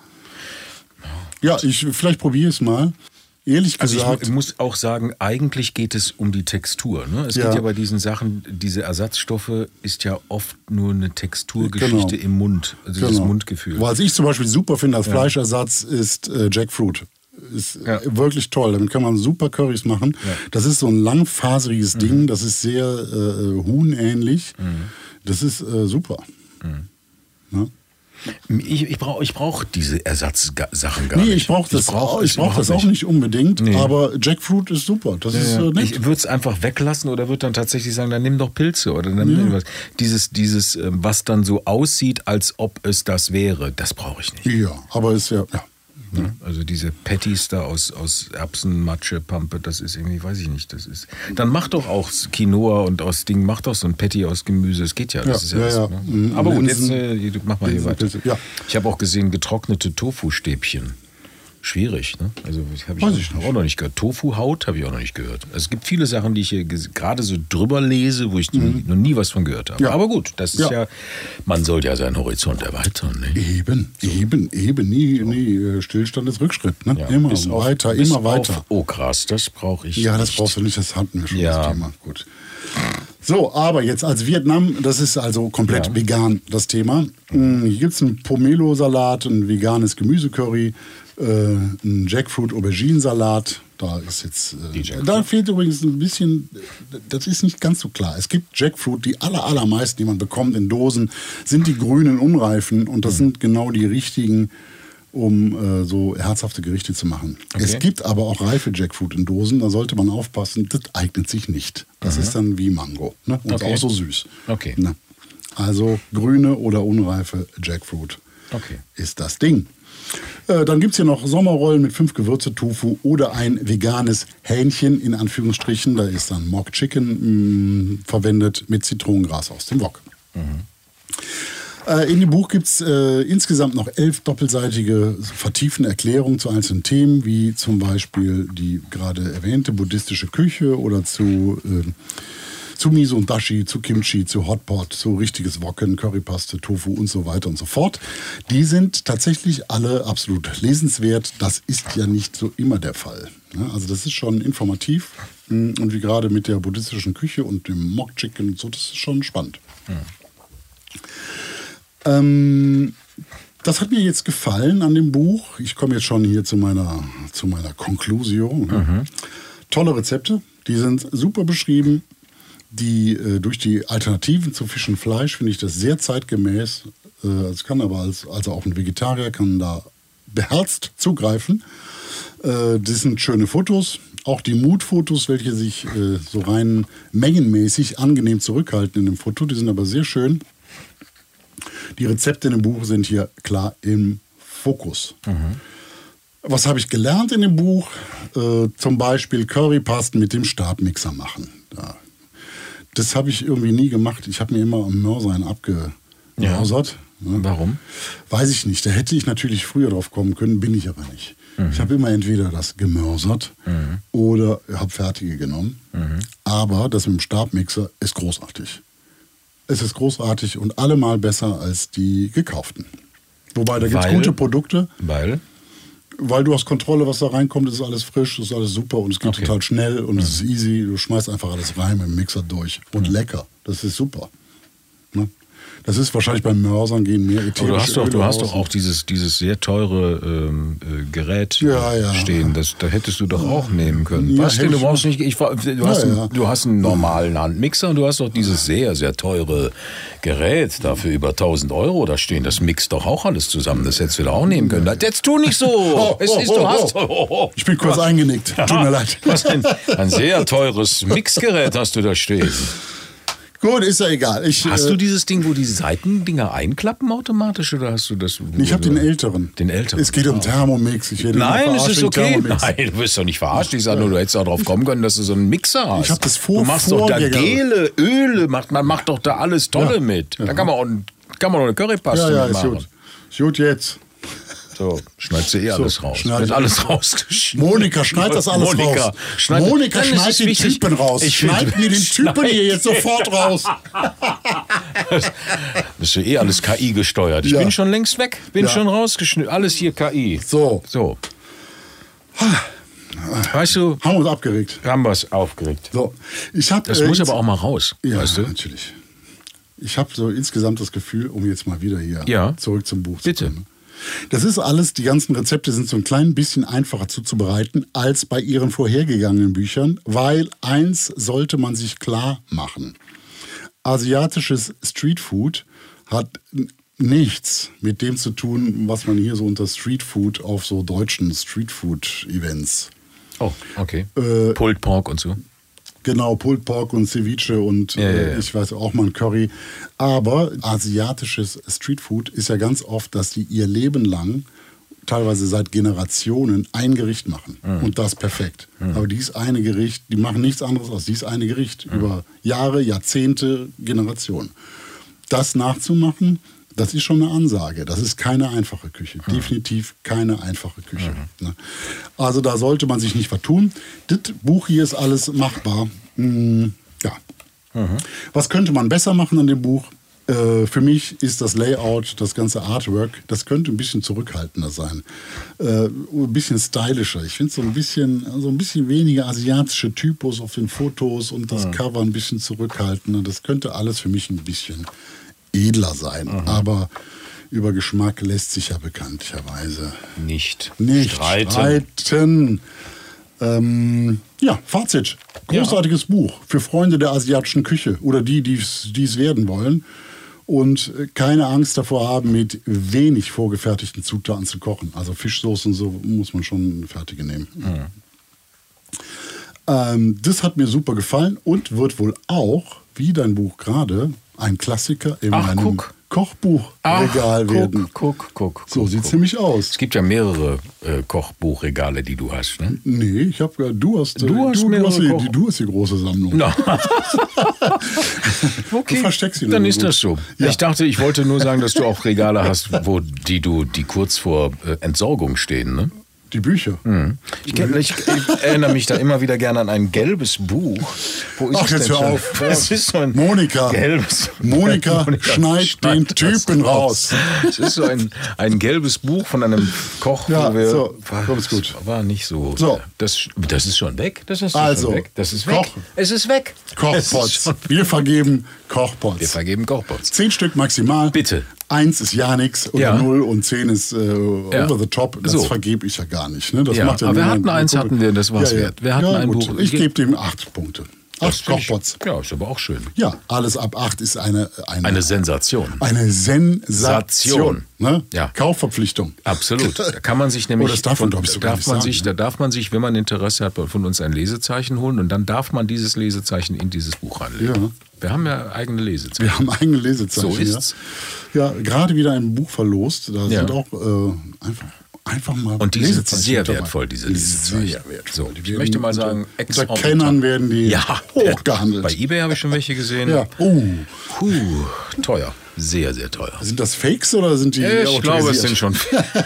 ja, ich, vielleicht probiere ich es mal. Ehrlich Also ich, gesagt, mu- muss auch sagen, eigentlich geht es um die Textur. Ne? Es Ja. geht ja bei diesen Sachen, diese Ersatzstoffe ist ja oft nur eine Texturgeschichte Genau. im Mund, also das genau. Mundgefühl. Was ich zum Beispiel super finde als Fleischersatz ist äh, Jackfruit. Ist Ja. äh, wirklich toll. Damit kann man super Currys machen. Ja. Das ist so ein langfaseriges Ding. Das ist sehr äh, huhnähnlich. Das ist äh, super. Ne? Ich, ich brauche ich brauch diese Ersatzsachen gar Nee, nicht. ich brauche das, brauch auch, ich es brauch das überhaupt auch nicht unbedingt. Nee. Aber Jackfruit ist super. Das ist Ja, äh, nett. ich würde es einfach weglassen oder würde dann tatsächlich sagen, dann nimm doch Pilze oder dann nimm irgendwas. Dieses, dieses, ähm, was dann so aussieht, als ob es das wäre, das brauche ich nicht. Ja, aber ist ja, ja. Ne? Also diese Patties da aus, aus Erbsen, Matsche, Pampe, das ist irgendwie, weiß ich nicht, das ist. Dann mach doch auch Quinoa und aus Ding, mach doch so ein Patty aus Gemüse, es geht ja. Das Ja, ist ja, ja, das, ja. Ne? Mhm. Aber gut, Linsen- jetzt äh, mach mal hier Linsen- weiter. Pilze, ja. Ich habe auch gesehen, getrocknete Tofu-Stäbchen. Schwierig, ne? Also habe ich, Weiß ich hab nicht. auch noch nicht gehört. Tofu-Haut habe ich auch noch nicht gehört. Also es gibt viele Sachen, die ich hier ges- gerade so drüber lese, wo ich nie, noch nie was von gehört habe. Ja. Aber gut, das ist Ja. ja, man soll ja seinen Horizont erweitern. Ne? Eben, eben, eben. Nie, nie äh, Stillstand ist Rückschritt. Ne? Ja, Immer bis auf- weiter, bis immer weiter. Auf, oh krass, das brauche ich Ja, das nicht. brauchst du nicht, das hatten wir schon, Ja. das Thema. Gut. So, aber jetzt als Vietnam, das ist also komplett Ja. vegan, das Thema. Mm, Hier gibt es einen Pomelo-Salat, ein veganes Gemüsecurry, äh, einen Jackfruit-Aubergine-Salat. Da ist jetzt, Die äh, Jackfruit. da fehlt übrigens ein bisschen, das ist nicht ganz so klar. Es gibt Jackfruit, die aller, allermeisten, die man bekommt in Dosen, sind die grünen Unreifen und das sind genau die richtigen, um äh, so herzhafte Gerichte zu machen. Okay. Es gibt aber auch reife Jackfruit in Dosen, da sollte man aufpassen, das eignet sich nicht. Das ist dann wie Mango, ne? Und Okay. auch so süß. Okay. Ne? Also grüne oder unreife Jackfruit Okay. ist das Ding. Äh, dann gibt es hier noch Sommerrollen mit fünf Gewürze, Tofu oder ein veganes Hähnchen in Anführungsstrichen. Da ist dann Mock Chicken mh, verwendet mit Zitronengras aus dem Wok. Äh, in dem Buch gibt es äh, insgesamt noch elf doppelseitige vertiefende Erklärungen zu einzelnen Themen, wie zum Beispiel die gerade erwähnte buddhistische Küche oder zu, äh, zu Miso und Dashi, zu Kimchi, zu Hotpot, zu richtiges Woken, Currypaste, Tofu und so weiter und so fort. Die sind tatsächlich alle absolut lesenswert. Das ist ja nicht so immer der Fall. Ne? Also das ist schon informativ mh, und wie gerade mit der buddhistischen Küche und dem Mock Chicken und so, das ist schon spannend. Ähm, das hat mir jetzt gefallen an dem Buch. Ich komme jetzt schon hier zu meiner, zu meiner Conclusio. Mhm. Tolle Rezepte, die sind super beschrieben. Die, äh, durch die Alternativen zu Fisch und Fleisch finde ich das sehr zeitgemäß. Äh, es kann aber als, also auch ein Vegetarier kann da beherzt zugreifen. Äh, das sind schöne Fotos. Auch die Mood-Fotos, welche sich äh, so rein mengenmäßig angenehm zurückhalten in dem Foto, die sind aber sehr schön. Die Rezepte in dem Buch sind hier klar im Fokus. Mhm. Was habe ich gelernt in dem Buch? Äh, zum Beispiel Currypasten mit dem Stabmixer machen. Da. Das habe ich irgendwie nie gemacht. Ich habe mir immer am Mörser abgemörsert. Ja. Ne? Warum? Weiß ich nicht. Da hätte ich natürlich früher drauf kommen können, bin ich aber nicht. Mhm. Ich habe immer entweder das gemörsert mhm. oder habe fertige genommen. Mhm. Aber das mit dem Stabmixer ist großartig. Es ist großartig und allemal besser als die gekauften. Wobei, da gibt es gute Produkte. Weil? Weil du hast Kontrolle, was da reinkommt, es ist alles frisch, es ist alles super und es geht Okay. total schnell und Mhm. es ist easy. Du schmeißt einfach alles rein mit dem Mixer durch und Mhm. lecker. Das ist super. Ne? Das ist wahrscheinlich beim Mörsern gehen mehr ätherische Aber du hast doch, Öle du hast raus. doch auch dieses, dieses sehr teure ähm, äh, Gerät Ja, ja. stehen. Das, da hättest du doch auch nehmen können. Ja, Was denn? hätte Du ich brauchst nicht. Ich, du, hast Ja, einen, ja. du hast einen normalen Handmixer und du hast doch dieses sehr, sehr teure Gerät dafür über tausend Euro da stehen. Das mixt doch auch alles zusammen. Das hättest du da auch nehmen können. Jetzt tu nicht so. Oh, es oh, ist, du oh, hast. oh. Oh, oh. Ich bin kurz eingenickt. Tut mir leid. Was denn? Ein sehr teures Mixgerät hast du da stehen. Gut, ist ja egal. Ich, Hast äh, du dieses Ding, wo die Seitendinger einklappen automatisch oder hast du das? Ich habe den älteren. Den älteren. Es geht um Thermomix. Ich werde immer Nein, es verarscht ist wegen okay. Thermomix. Nein, du wirst doch nicht verarscht. Ich sage nur, du hättest auch drauf kommen können, dass du so einen Mixer hast. Ich hab das vor- Du machst doch da Vorgänger. Gele, Öle, macht, man macht doch da alles Tolle Ja. mit. Da kann man auch, kann man auch eine Currypaste Ja, ja, ist mitmachen. gut. Ist gut jetzt. So, schneidest du eh alles raus. schneid Wird ich- alles rausgeschnitten. Monika, schneid das alles Monika, raus. schneid- Monika, Nein, es schneid ist den wichtig. Typen raus. Ich Schneid find- mir den Typen Schneid- hier jetzt sofort raus. Das ist ja eh alles K I gesteuert. Ich Ja. bin schon längst weg. Bin Ja. schon rausgeschnitten. Alles hier K I. So, So. Weißt du, haben wir uns abgeregt. haben wir es aufgeregt. So, ich hab, Das äh, muss jetzt- aber auch mal raus. Ja, weißt du? natürlich. Ich habe so insgesamt das Gefühl, um jetzt mal wieder hier Ja. zurück zum Buch Bitte. zu kommen. Das ist alles, die ganzen Rezepte sind so ein klein bisschen einfacher zuzubereiten als bei ihren vorhergegangenen Büchern, weil eins sollte man sich klar machen. Asiatisches Streetfood hat n- nichts mit dem zu tun, was man hier so unter Streetfood auf so deutschen Streetfood-Events. Oh, okay. Äh, Pulled Pork und so. Genau, Pulled Pork und Ceviche und Ja, ja, äh, ja. ich weiß auch mal ein Curry. Aber asiatisches Streetfood ist ja ganz oft, dass die ihr Leben lang, teilweise seit Generationen, ein Gericht machen. Mhm. Und das perfekt. Aber dies eine Gericht, die machen nichts anderes als dies eine Gericht. Mhm. Über Jahre, Jahrzehnte, Generationen. Das nachzumachen, das ist schon eine Ansage. Das ist keine einfache Küche. Mhm. Definitiv keine einfache Küche. Ne? Also da sollte man sich nicht vertun. Das Buch hier ist alles machbar. Hm, ja. Mhm. Was könnte man besser machen an dem Buch? Äh, für mich ist das Layout, das ganze Artwork, das könnte ein bisschen zurückhaltender sein. Äh, ein bisschen stylischer. Ich finde so ein bisschen, so ein bisschen weniger asiatische Typos auf den Fotos und das Cover ein bisschen zurückhaltender. Das könnte alles für mich ein bisschen edler sein. Aber über Geschmack lässt sich ja bekanntlicherweise Nicht. nicht streiten. streiten. Ähm, ja, Fazit. Großartiges Buch für Freunde der asiatischen Küche oder die, die es werden wollen. Und äh, keine Angst davor haben, mit wenig vorgefertigten Zutaten zu kochen. Also Fischsoße und so muss man schon fertige nehmen. Ähm, das hat mir super gefallen und wird wohl auch, wie dein Buch gerade, ein Klassiker in Ach, einem guck. Kochbuchregal Ach, werden. guck, guck, guck. So guck, sieht's guck. nämlich aus. Es gibt ja mehrere äh, Kochbuchregale, die du hast. Ne? Nee, ich habe du hast äh, Du hast du, mehrere hast die, Koch- die, du hast die große Sammlung. No. Okay, Du versteckst sie nur dann so ist gut. das so. Ja. Ich dachte, ich wollte nur sagen, dass du auch Regale hast, wo die du, die kurz vor äh, Entsorgung stehen. Ne? Die Bücher. Ich, kenn, ich, ich erinnere mich da immer wieder gerne an ein gelbes Buch. Wo ist Ach, es jetzt denn hör schon? auf. Das ist so ein Monika. gelbes. Monika, schneid den das Typen raus. Es ist so ein, ein gelbes Buch von einem Koch, Ja, wo wir. so, war, kommt's gut. war nicht so. So. Das, das ist schon weg. Das ist Also, schon weg. Das ist weg. Koch. Es ist weg. Es ist Kochpots. schon- Wir vergeben Wir Kochpots. vergeben Kochpots. Zehn Stück maximal. Bitte. Eins ist ja nix oder Ja. null und zehn ist äh, Ja. over the top. Das So. vergebe ich ja gar nicht. Ne? Das Ja, macht ja aber wir nur hatten mein eins, Kumpel. hatten wir, das war's ja, ja. wert. Wir hatten ja, ein gut. Buch. Ich gebe dem acht Punkte. Das Acht finde ich- Kochpots. Ja, ist aber auch schön. Ja, alles ab acht ist eine, eine, Eine Sensation. eine Sensation. Sensation. Ne? Ja. Kaufverpflichtung. Absolut. Da kann man sich nämlich Oh, das darf man, von- glaub ich, sogar darf nicht man sagen, sich, ne? da darf man sich, wenn man Interesse hat, von uns ein Lesezeichen holen und dann darf man dieses Lesezeichen in dieses Buch reinlegen. Ja. Wir haben ja eigene Lesezeichen. Wir haben eigene Lesezeichen. So ist's. Ja, ja gerade wieder ein Buch verlost. Da Ja. sind auch äh, einfach, einfach mal Und die sind Lesezeichen sehr mit dabei. wertvoll, diese Die Lesezeichen. Sehr wertvoll. So, Die ich werden möchte mal unter- sagen, unter exorbitant. Kennern werden die Ja, hochgehandelt. Bei eBay habe ich schon welche gesehen. Ja. Oh. Puh, teuer. Sehr, sehr teuer. Sind das Fakes oder sind die Ich glaube, es autorisiert? sind schon.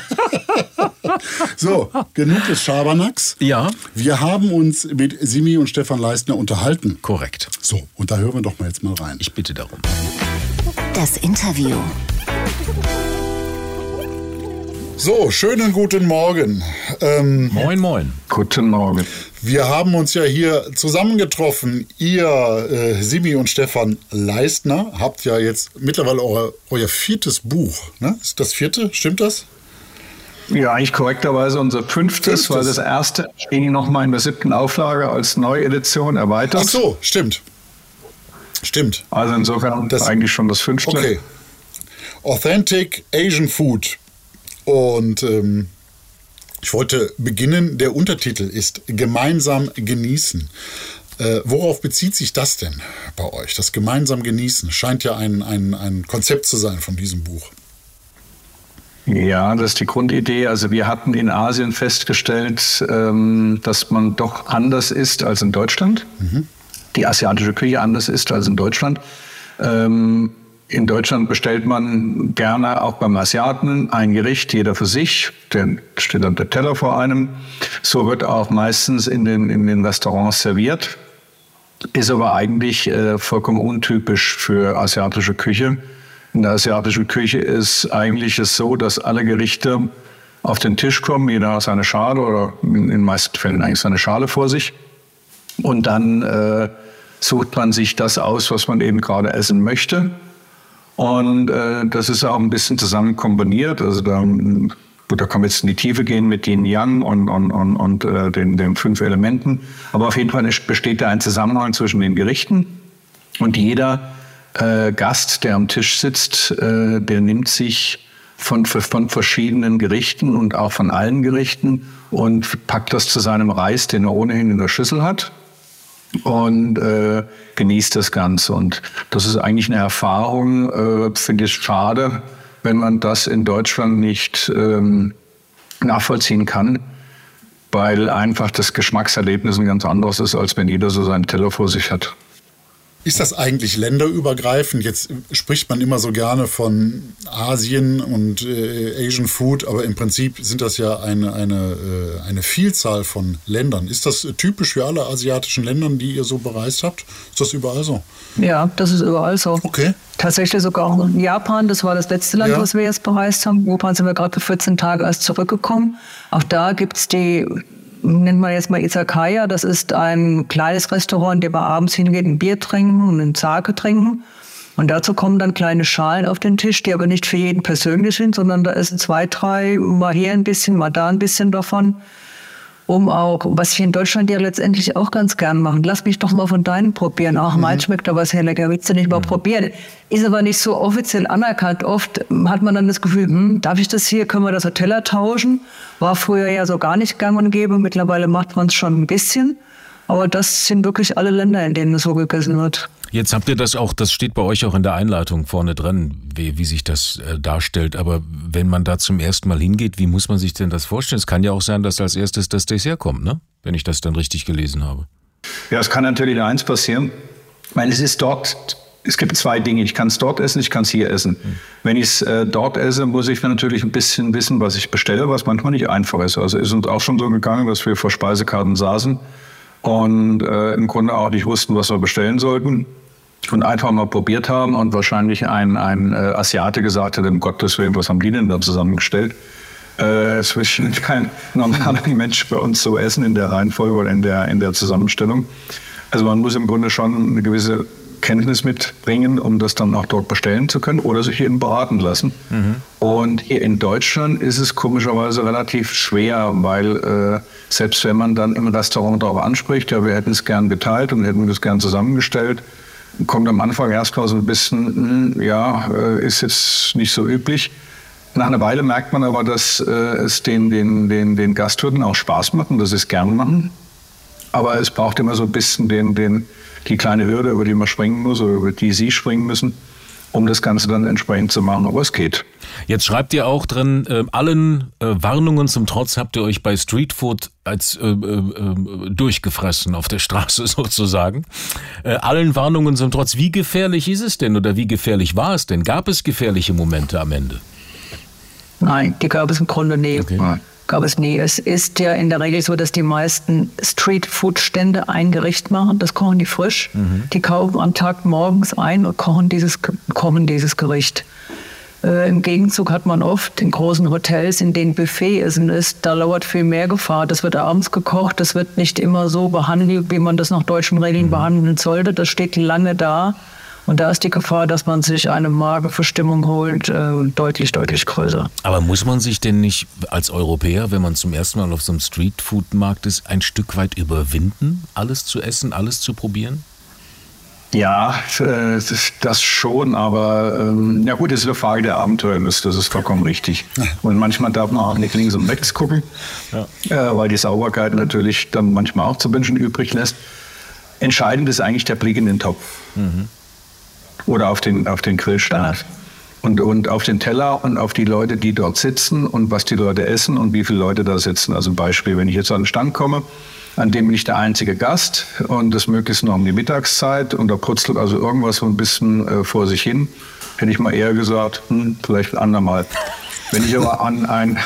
So, genug des Schabernacks. Ja, Wir haben uns mit Simi und Stefan Leistner unterhalten. korrekt. So, und da hören wir doch mal jetzt mal rein. Ich bitte darum. Das Interview. So, schönen guten Morgen. Ähm, Moin, moin. Guten Morgen. Wir haben uns ja hier zusammengetroffen. Ihr, äh, Simi und Stefan Leistner, habt ja jetzt mittlerweile euer, euer viertes Buch. Ne? Ist das vierte? Stimmt das? Ja, eigentlich korrekterweise unser fünftes, fünftes. Weil das erste ging noch mal in der siebten Auflage als Neuedition erweitert. Ach so, stimmt. Stimmt. Also insofern das, eigentlich schon das fünfte. Okay. Authentic Asian Food. Und ähm, ich wollte beginnen, der Untertitel ist Gemeinsam genießen. Äh, worauf bezieht sich das denn bei euch? Das Gemeinsam genießen scheint ja ein, ein, ein Konzept zu sein von diesem Buch. Ja, das ist die Grundidee. Also wir hatten in Asien festgestellt, ähm, dass man doch anders isst als in Deutschland. Mhm. Die asiatische Küche anders ist als in Deutschland. Ähm, in Deutschland bestellt man gerne auch beim Asiaten ein Gericht, jeder für sich. Dann steht dann der Teller vor einem. So wird auch meistens in den, in den Restaurants serviert. Ist aber eigentlich äh, vollkommen untypisch für asiatische Küche. In der asiatischen Küche ist eigentlich es so, dass alle Gerichte auf den Tisch kommen. Jeder hat seine Schale oder in den meisten Fällen eigentlich seine Schale vor sich. Und dann äh, sucht man sich das aus, was man eben gerade essen möchte. Und äh, das ist auch ein bisschen zusammen kombiniert. Also da, da kann man jetzt in die Tiefe gehen mit Yin Yang und, und, und, und äh, den, den fünf Elementen. Aber auf jeden Fall besteht da ein Zusammenhang zwischen den Gerichten. Und jeder äh, Gast, der am Tisch sitzt, äh, der nimmt sich von, von verschiedenen Gerichten und auch von allen Gerichten und packt das zu seinem Reis, den er ohnehin in der Schüssel hat. Und äh, genießt das Ganze. Und das ist eigentlich eine Erfahrung, äh, finde ich schade, wenn man das in Deutschland nicht ähm, nachvollziehen kann, weil einfach das Geschmackserlebnis ein ganz anderes ist, als wenn jeder so seinen Teller vor sich hat. Ist das eigentlich länderübergreifend? Jetzt spricht man immer so gerne von Asien und äh, Asian Food, aber im Prinzip sind das ja eine, eine, äh, eine Vielzahl von Ländern. Ist das typisch für alle asiatischen Länder, die ihr so bereist habt? Ist das überall so? Ja, das ist überall so. Okay. Tatsächlich sogar auch in Japan, das war das letzte Land, ja. was wir jetzt bereist haben. In Japan sind wir gerade für vierzehn Tage erst zurückgekommen. Auch da gibt es die... nennt man jetzt mal Izakaya. Das ist ein kleines Restaurant, in dem man abends hingeht, ein Bier trinken und einen Sake trinken. Und dazu kommen dann kleine Schalen auf den Tisch, die aber nicht für jeden persönlich sind, sondern da essen zwei, drei, mal hier ein bisschen, mal da ein bisschen davon. Um auch, was ich in Deutschland ja letztendlich auch ganz gern machen. Lass mich doch mal von deinen probieren. Ach, mhm. mein schmeckt aber sehr lecker, willst du nicht mal mhm. probieren? Ist aber nicht so offiziell anerkannt. Oft hat man dann das Gefühl, hm, darf ich das hier, können wir das Teller tauschen? War früher ja so gar nicht gang und gäbe. Mittlerweile macht man es schon ein bisschen. Aber das sind wirklich alle Länder, in denen es so gegessen wird. Jetzt habt ihr das auch, das steht bei euch auch in der Einleitung vorne dran, wie, wie sich das äh, darstellt. Aber wenn man da zum ersten Mal hingeht, wie muss man sich denn das vorstellen? Es kann ja auch sein, dass als erstes das Dessert kommt, ne? Wenn ich das dann richtig gelesen habe. Ja, es kann natürlich eins passieren. Ich meine, es ist dort, es gibt zwei Dinge. Ich kann es dort essen, ich kann es hier essen. Mhm. Wenn ich es äh, dort esse, muss ich natürlich ein bisschen wissen, was ich bestelle, was manchmal nicht einfach ist. Also ist uns auch schon so gegangen, dass wir vor Speisekarten saßen und äh, im Grunde auch nicht wussten, was wir bestellen sollten und einfach mal probiert haben und wahrscheinlich ein, ein äh, Asiate gesagt hat, um Gottes Willen, was haben die denn da zusammengestellt? Äh, es wird kein normaler Mensch bei uns so essen in der Reihenfolge oder in der, in der Zusammenstellung. Also man muss im Grunde schon eine gewisse Kenntnis mitbringen, um das dann auch dort bestellen zu können oder sich eben beraten lassen. Mhm. Und hier in Deutschland ist es komischerweise relativ schwer, weil äh, selbst wenn man dann im Restaurant darauf anspricht, ja, wir hätten es gern geteilt und hätten es gern zusammengestellt, kommt am Anfang erstmal so ein bisschen, ja, äh, ist jetzt nicht so üblich. Nach einer Weile merkt man aber, dass äh, es den, den, den, den Gastwirten auch Spaß macht und dass sie es gern machen. Aber es braucht immer so ein bisschen den, den, die kleine Hürde, über die man springen muss oder über die sie springen müssen, um das Ganze dann entsprechend zu machen. Aber es geht. Jetzt schreibt ihr auch drin, äh, allen äh, Warnungen zum Trotz habt ihr euch bei Streetfood als äh, äh, durchgefressen auf der Straße sozusagen. Äh, allen Warnungen zum Trotz. Wie gefährlich ist es denn oder wie gefährlich war es denn? Gab es gefährliche Momente am Ende? Nein, die gab es im Grunde nie. Okay. Nein. Gab es nie. Es ist ja in der Regel so, dass die meisten Street-Food-Stände ein Gericht machen. Das kochen die frisch. Mhm. Die kaufen am Tag morgens ein und kochen dieses, kochen dieses Gericht. Äh, Im Gegenzug hat man oft in großen Hotels, in denen Buffetessen ist, da lauert viel mehr Gefahr. Das wird abends gekocht, das wird nicht immer so behandelt, wie man das nach deutschen Regeln behandeln sollte. Das steht lange da. Und da ist die Gefahr, dass man sich eine Magenverstimmung holt, äh, deutlich, deutlich größer. Aber muss man sich denn nicht als Europäer, wenn man zum ersten Mal auf so einem Streetfood-Markt ist, ein Stück weit überwinden, alles zu essen, alles zu probieren? Ja, das schon, aber ähm, ja gut, das ist eine Frage der Abenteuerlust, das ist vollkommen richtig. Und manchmal darf man auch nicht links und rechts gucken, ja. äh, weil die Sauberkeit natürlich dann manchmal auch zu wünschen übrig lässt. Entscheidend ist eigentlich der Blick in den Topf. Mhm. Oder auf den, auf den Grillstand. Und, und auf den Teller und auf die Leute, die dort sitzen und was die Leute essen und wie viele Leute da sitzen. Also ein Beispiel, wenn ich jetzt an den Stand komme, an dem bin ich der einzige Gast und das möglichst noch um die Mittagszeit und da putzelt also irgendwas so ein bisschen äh, vor sich hin, hätte ich mal eher gesagt, hm, vielleicht ein andermal. Wenn ich aber an einen,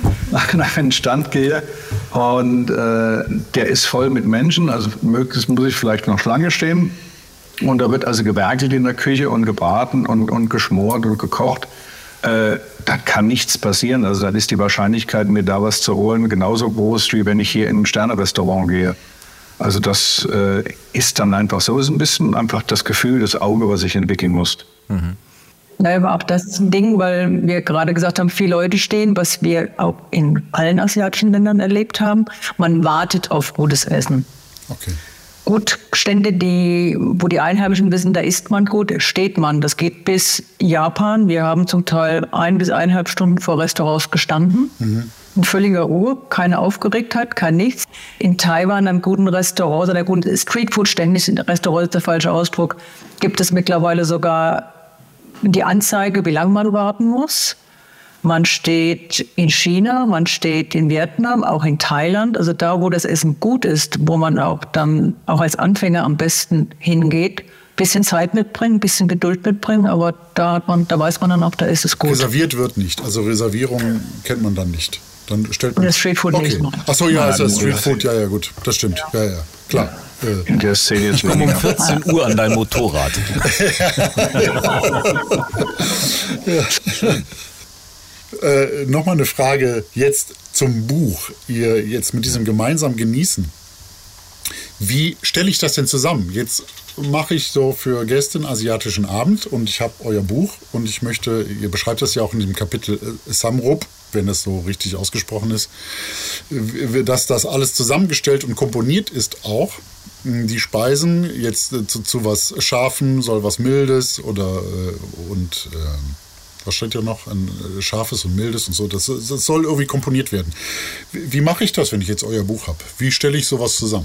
an einen Stand gehe und äh, der ist voll mit Menschen, also möglichst muss ich vielleicht noch Schlange stehen, und da wird also gewerkelt in der Küche und gebraten und, und geschmort und gekocht. Äh, da kann nichts passieren. Also dann ist die Wahrscheinlichkeit, mir da was zu holen, genauso groß, wie wenn ich hier in ein Sterne-Restaurant gehe. Also das äh, ist dann einfach so. Es ist ein bisschen einfach das Gefühl, das Auge, was ich entwickeln muss. Mhm. Naja, aber auch das ist ein Ding, weil wir gerade gesagt haben, viele Leute stehen, was wir auch in allen asiatischen Ländern erlebt haben. Man wartet auf gutes Essen. Okay. Gut, Stände, die, wo die Einheimischen wissen, da isst man gut, steht man. Das geht bis Japan. Wir haben zum Teil ein bis eineinhalb Stunden vor Restaurants gestanden. Mhm. In völliger Ruhe, keine Aufgeregtheit, kein nichts. In Taiwan, einem guten Restaurant, oder guten Streetfood, ständig Restaurant ist der falsche Ausdruck, gibt es mittlerweile sogar die Anzeige, wie lange man warten muss. Man steht in China, man steht in Vietnam, auch in Thailand. Also da, wo das Essen gut ist, wo man auch dann auch als Anfänger am besten hingeht. Bisschen Zeit mitbringen, bisschen Geduld mitbringen, aber da, hat man, da weiß man dann auch, da ist es gut. Reserviert wird nicht, also Reservierung kennt man dann nicht. Dann stellt man das Streetfood okay. nicht. Ach so, ja, also das Streetfood, ja, ja, gut, das stimmt, ja, ja, klar. In der Szene jetzt ich komme um vierzehn Uhr an dein Motorrad. ja. Äh, Nochmal eine Frage jetzt zum Buch. Ihr jetzt mit diesem gemeinsamen Genießen. Wie stelle ich das denn zusammen? Jetzt mache ich so für Gäste einen asiatischen Abend und ich habe euer Buch und ich möchte, ihr beschreibt das ja auch in dem Kapitel äh, Samrup, wenn das so richtig ausgesprochen ist, dass das alles zusammengestellt und komponiert ist auch. Die Speisen, jetzt äh, zu, zu was Scharfem, soll was Mildes oder äh, und äh, was steht ja noch? Ein Scharfes und Mildes und so. Das, das soll irgendwie komponiert werden. Wie, wie mache ich das, wenn ich jetzt euer Buch habe? Wie stelle ich sowas zusammen?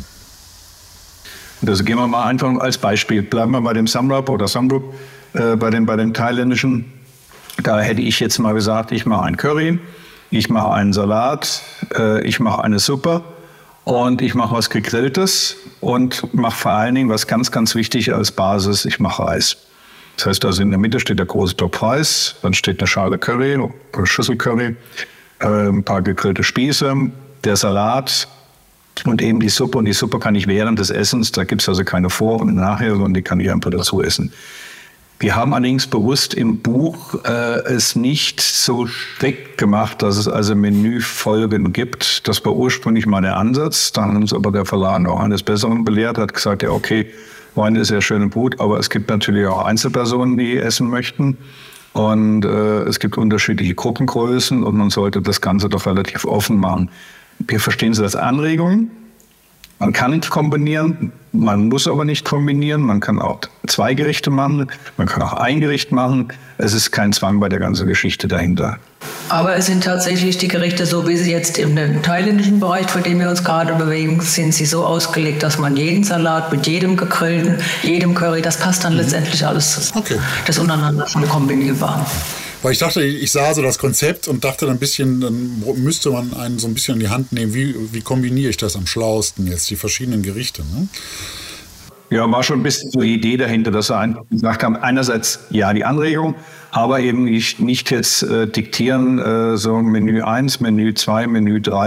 Also gehen wir mal einfach als Beispiel. Bleiben wir bei dem Samrup oder Samrup, äh, bei den, bei den thailändischen. Da hätte ich jetzt mal gesagt, ich mache ein Curry, ich mache einen Salat, äh, ich mache eine Suppe und ich mache was Gegrilltes und mache vor allen Dingen, was ganz, ganz wichtig als Basis, ich mache Reis. Das heißt, also in der Mitte steht der große Topf Reis, dann steht eine Schale Curry, eine Schüssel Curry, äh, ein paar gegrillte Spieße, der Salat und eben die Suppe. Und die Suppe kann ich während des Essens, da gibt es also keine Vor- und Nachher, sondern die kann ich einfach dazu essen. Wir haben allerdings bewusst im Buch äh, es nicht so strikt gemacht, dass es also Menüfolgen gibt. Das war ursprünglich mal der Ansatz. Dann hat uns aber der Verlag auch eines Besseren belehrt, hat gesagt, ja okay, Wein ist ja schön und gut, aber es gibt natürlich auch Einzelpersonen, die essen möchten. Und äh, es gibt unterschiedliche Gruppengrößen und man sollte das Ganze doch relativ offen machen. Wir verstehen es als Anregung. Man kann nicht kombinieren, man muss aber nicht kombinieren. Man kann auch zwei Gerichte machen, man kann auch ein Gericht machen. Es ist kein Zwang bei der ganzen Geschichte dahinter. Aber es sind tatsächlich die Gerichte, so wie sie jetzt im thailändischen Bereich, vor dem wir uns gerade bewegen, sind sie so ausgelegt, dass man jeden Salat mit jedem gegrillten, jedem Curry, das passt dann mhm. letztendlich alles zusammen. Okay. Das untereinander von kombinierbar. Weil ich dachte, ich sah so das Konzept und dachte dann ein bisschen, dann müsste man einen so ein bisschen in die Hand nehmen, wie, wie kombiniere ich das am schlauesten jetzt, die verschiedenen Gerichte, ne? Ja, war schon ein bisschen so die Idee dahinter, dass wir einfach gesagt haben, einerseits ja die Anregung, aber eben nicht, nicht jetzt äh, diktieren, äh, so Menü eins, Menü zwei, Menü drei,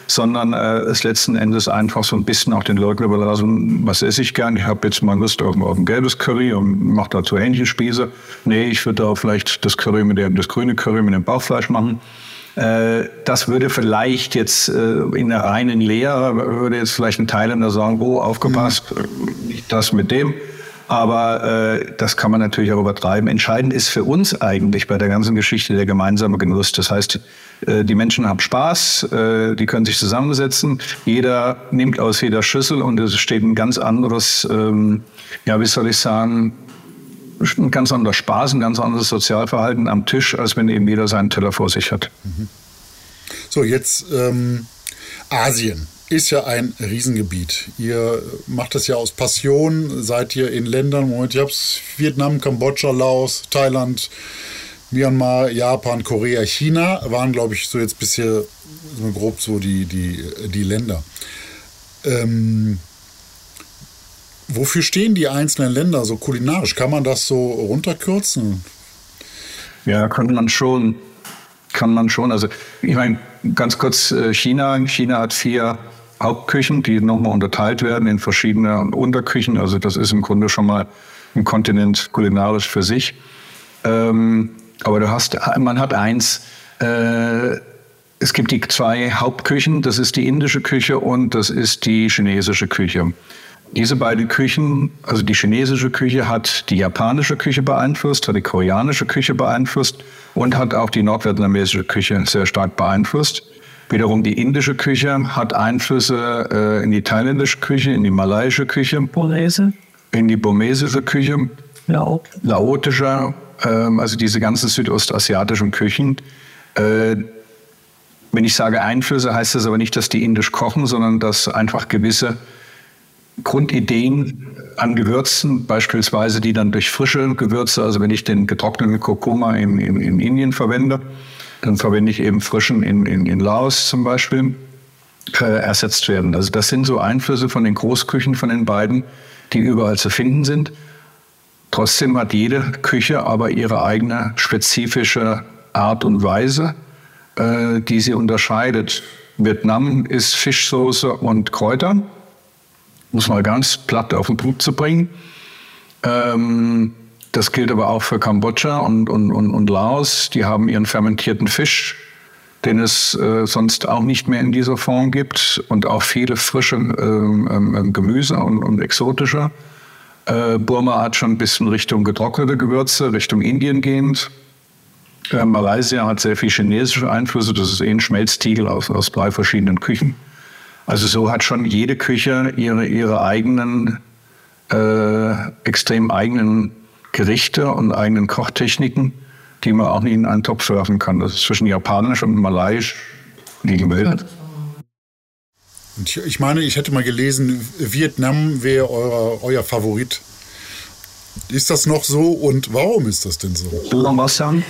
sondern äh, es letzten Endes einfach so ein bisschen auch den Leuten überlassen, was esse ich gern. Ich habe jetzt mal Lust auf, auf ein gelbes Curry und mache dazu ähnliche Spieße. Nee, ich würde da vielleicht das Curry mit dem, das grüne Curry mit dem Bauchfleisch machen. Äh, das würde vielleicht jetzt äh, in der reinen Lehre, würde jetzt vielleicht ein Thailänder sagen, oh, aufgepasst, mhm. nicht das mit dem. Aber äh, das kann man natürlich auch übertreiben. Entscheidend ist für uns eigentlich bei der ganzen Geschichte der gemeinsame Genuss. Das heißt, äh, die Menschen haben Spaß, äh, die können sich zusammensetzen. Jeder nimmt aus jeder Schüssel und es steht ein ganz anderes, ähm, ja, wie soll ich sagen, ein ganz anderer Spaß, ein ganz anderes Sozialverhalten am Tisch, als wenn eben jeder seinen Teller vor sich hat. So, jetzt ähm, Asien. Ist ja ein Riesengebiet. Ihr macht das ja aus Passion, seid ihr in Ländern, Moment, ich hab's, Vietnam, Kambodscha, Laos, Thailand, Myanmar, Japan, Korea, China waren, glaube ich, so jetzt bisher so grob so die, die, die Länder. Ähm, wofür stehen die einzelnen Länder so kulinarisch? Kann man das so runterkürzen? Ja, kann man schon. Kann man schon. Also ich meine, ganz kurz China. China hat vier Hauptküchen, die nochmal unterteilt werden in verschiedene Unterküchen. Also das ist im Grunde schon mal ein Kontinent kulinarisch für sich. Ähm, aber du hast, man hat eins, äh, es gibt die zwei Hauptküchen, das ist die indische Küche und das ist die chinesische Küche. Diese beiden Küchen, also die chinesische Küche hat die japanische Küche beeinflusst, hat die koreanische Küche beeinflusst und hat auch die nordvietnamesische Küche sehr stark beeinflusst. Wiederum die indische Küche hat Einflüsse äh, in die thailändische Küche, in die malaiische Küche, Burmese. in die burmesische Küche, Lao. laotische, äh, also diese ganzen südostasiatischen Küchen. Äh, wenn ich sage Einflüsse, heißt das aber nicht, dass die indisch kochen, sondern dass einfach gewisse Grundideen an Gewürzen, beispielsweise die dann durch frische Gewürze, also wenn ich den getrockneten Kurkuma in, in, in Indien verwende, dann verwende ich eben frischen in, in, in Laos zum Beispiel, äh, ersetzt werden. Also das sind so Einflüsse von den Großküchen von den beiden, die überall zu finden sind. Trotzdem hat jede Küche aber ihre eigene spezifische Art und Weise, äh, die sie unterscheidet. Vietnam ist Fischsoße und Kräuter. Muss mal ganz platt auf den Punkt zu bringen. Ähm, das gilt aber auch für Kambodscha und, und, und, und Laos. Die haben ihren fermentierten Fisch, den es äh, sonst auch nicht mehr in dieser Form gibt. Und auch viele frische ähm, ähm, Gemüse und, und exotische. Äh, Burma hat schon ein bisschen Richtung getrocknete Gewürze, Richtung Indien gehend. Äh, Malaysia hat sehr viel chinesische Einflüsse. Das ist eh ein Schmelztiegel aus, aus drei verschiedenen Küchen. Also so hat schon jede Küche ihre, ihre eigenen, äh, extrem eigenen Gerichte und eigenen Kochtechniken, die man auch nicht in einen Topf werfen kann. Das ist zwischen Japanisch und Malaiisch liegen Welt. Ich, ich meine, ich hätte mal gelesen, Vietnam wäre euer, euer Favorit. Ist das noch so und warum ist das denn so? Was sagen?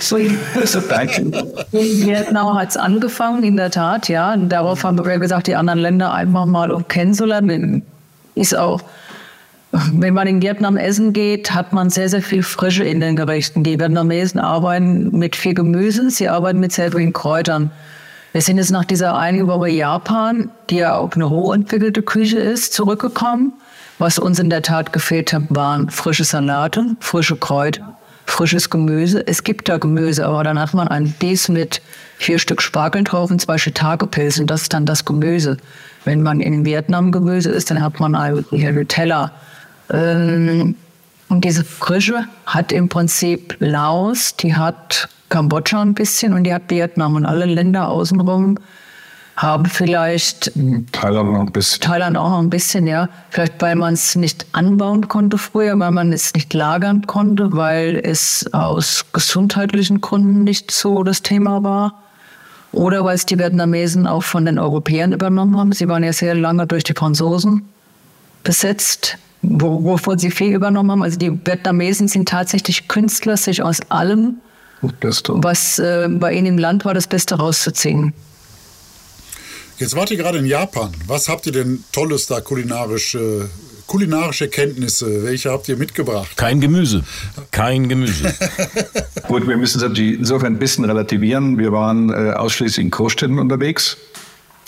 In Vietnam hat es angefangen, in der Tat, ja. Und darauf haben wir gesagt, die anderen Länder einfach mal um kennenzulernen. Ist auch, wenn man in Vietnam essen geht, hat man sehr, sehr viel Frische in den Gerichten. Die Vietnamesen arbeiten mit viel Gemüse, sie arbeiten mit sehr vielen Kräutern. Wir sind jetzt nach dieser einen Woche Japan, die ja auch eine hochentwickelte Küche ist, zurückgekommen. Was uns in der Tat gefehlt hat, waren frische Salate, frische Kräuter, frisches Gemüse. Es gibt da Gemüse, aber dann hat man ein Bies mit vier Stück Spargel drauf und zwei Shiitake-Pilzen. Das ist dann das Gemüse. Wenn man in Vietnam Gemüse isst, dann hat man einen Teller. Und diese Frische hat im Prinzip Laos, die hat Kambodscha ein bisschen und die hat Vietnam. Und alle Länder außenrum haben vielleicht Thailand noch ein bisschen. Thailand auch noch ein bisschen, ja. Vielleicht, weil man es nicht anbauen konnte früher, weil man es nicht lagern konnte, weil es aus gesundheitlichen Gründen nicht so das Thema war. Oder weil es die Vietnamesen auch von den Europäern übernommen haben. Sie waren ja sehr lange durch die Franzosen besetzt, wo, wovon sie viel übernommen haben. Also die Vietnamesen sind tatsächlich Künstler, sich aus allem, was äh, bei ihnen im Land war, das Beste rauszuziehen. Jetzt wart ihr gerade in Japan. Was habt ihr denn Tolles da kulinarische, kulinarische Kenntnisse? Welche habt ihr mitgebracht? Kein Gemüse. Kein Gemüse. Gut, wir müssen es insofern ein bisschen relativieren. Wir waren äh, ausschließlich in Großstädten unterwegs.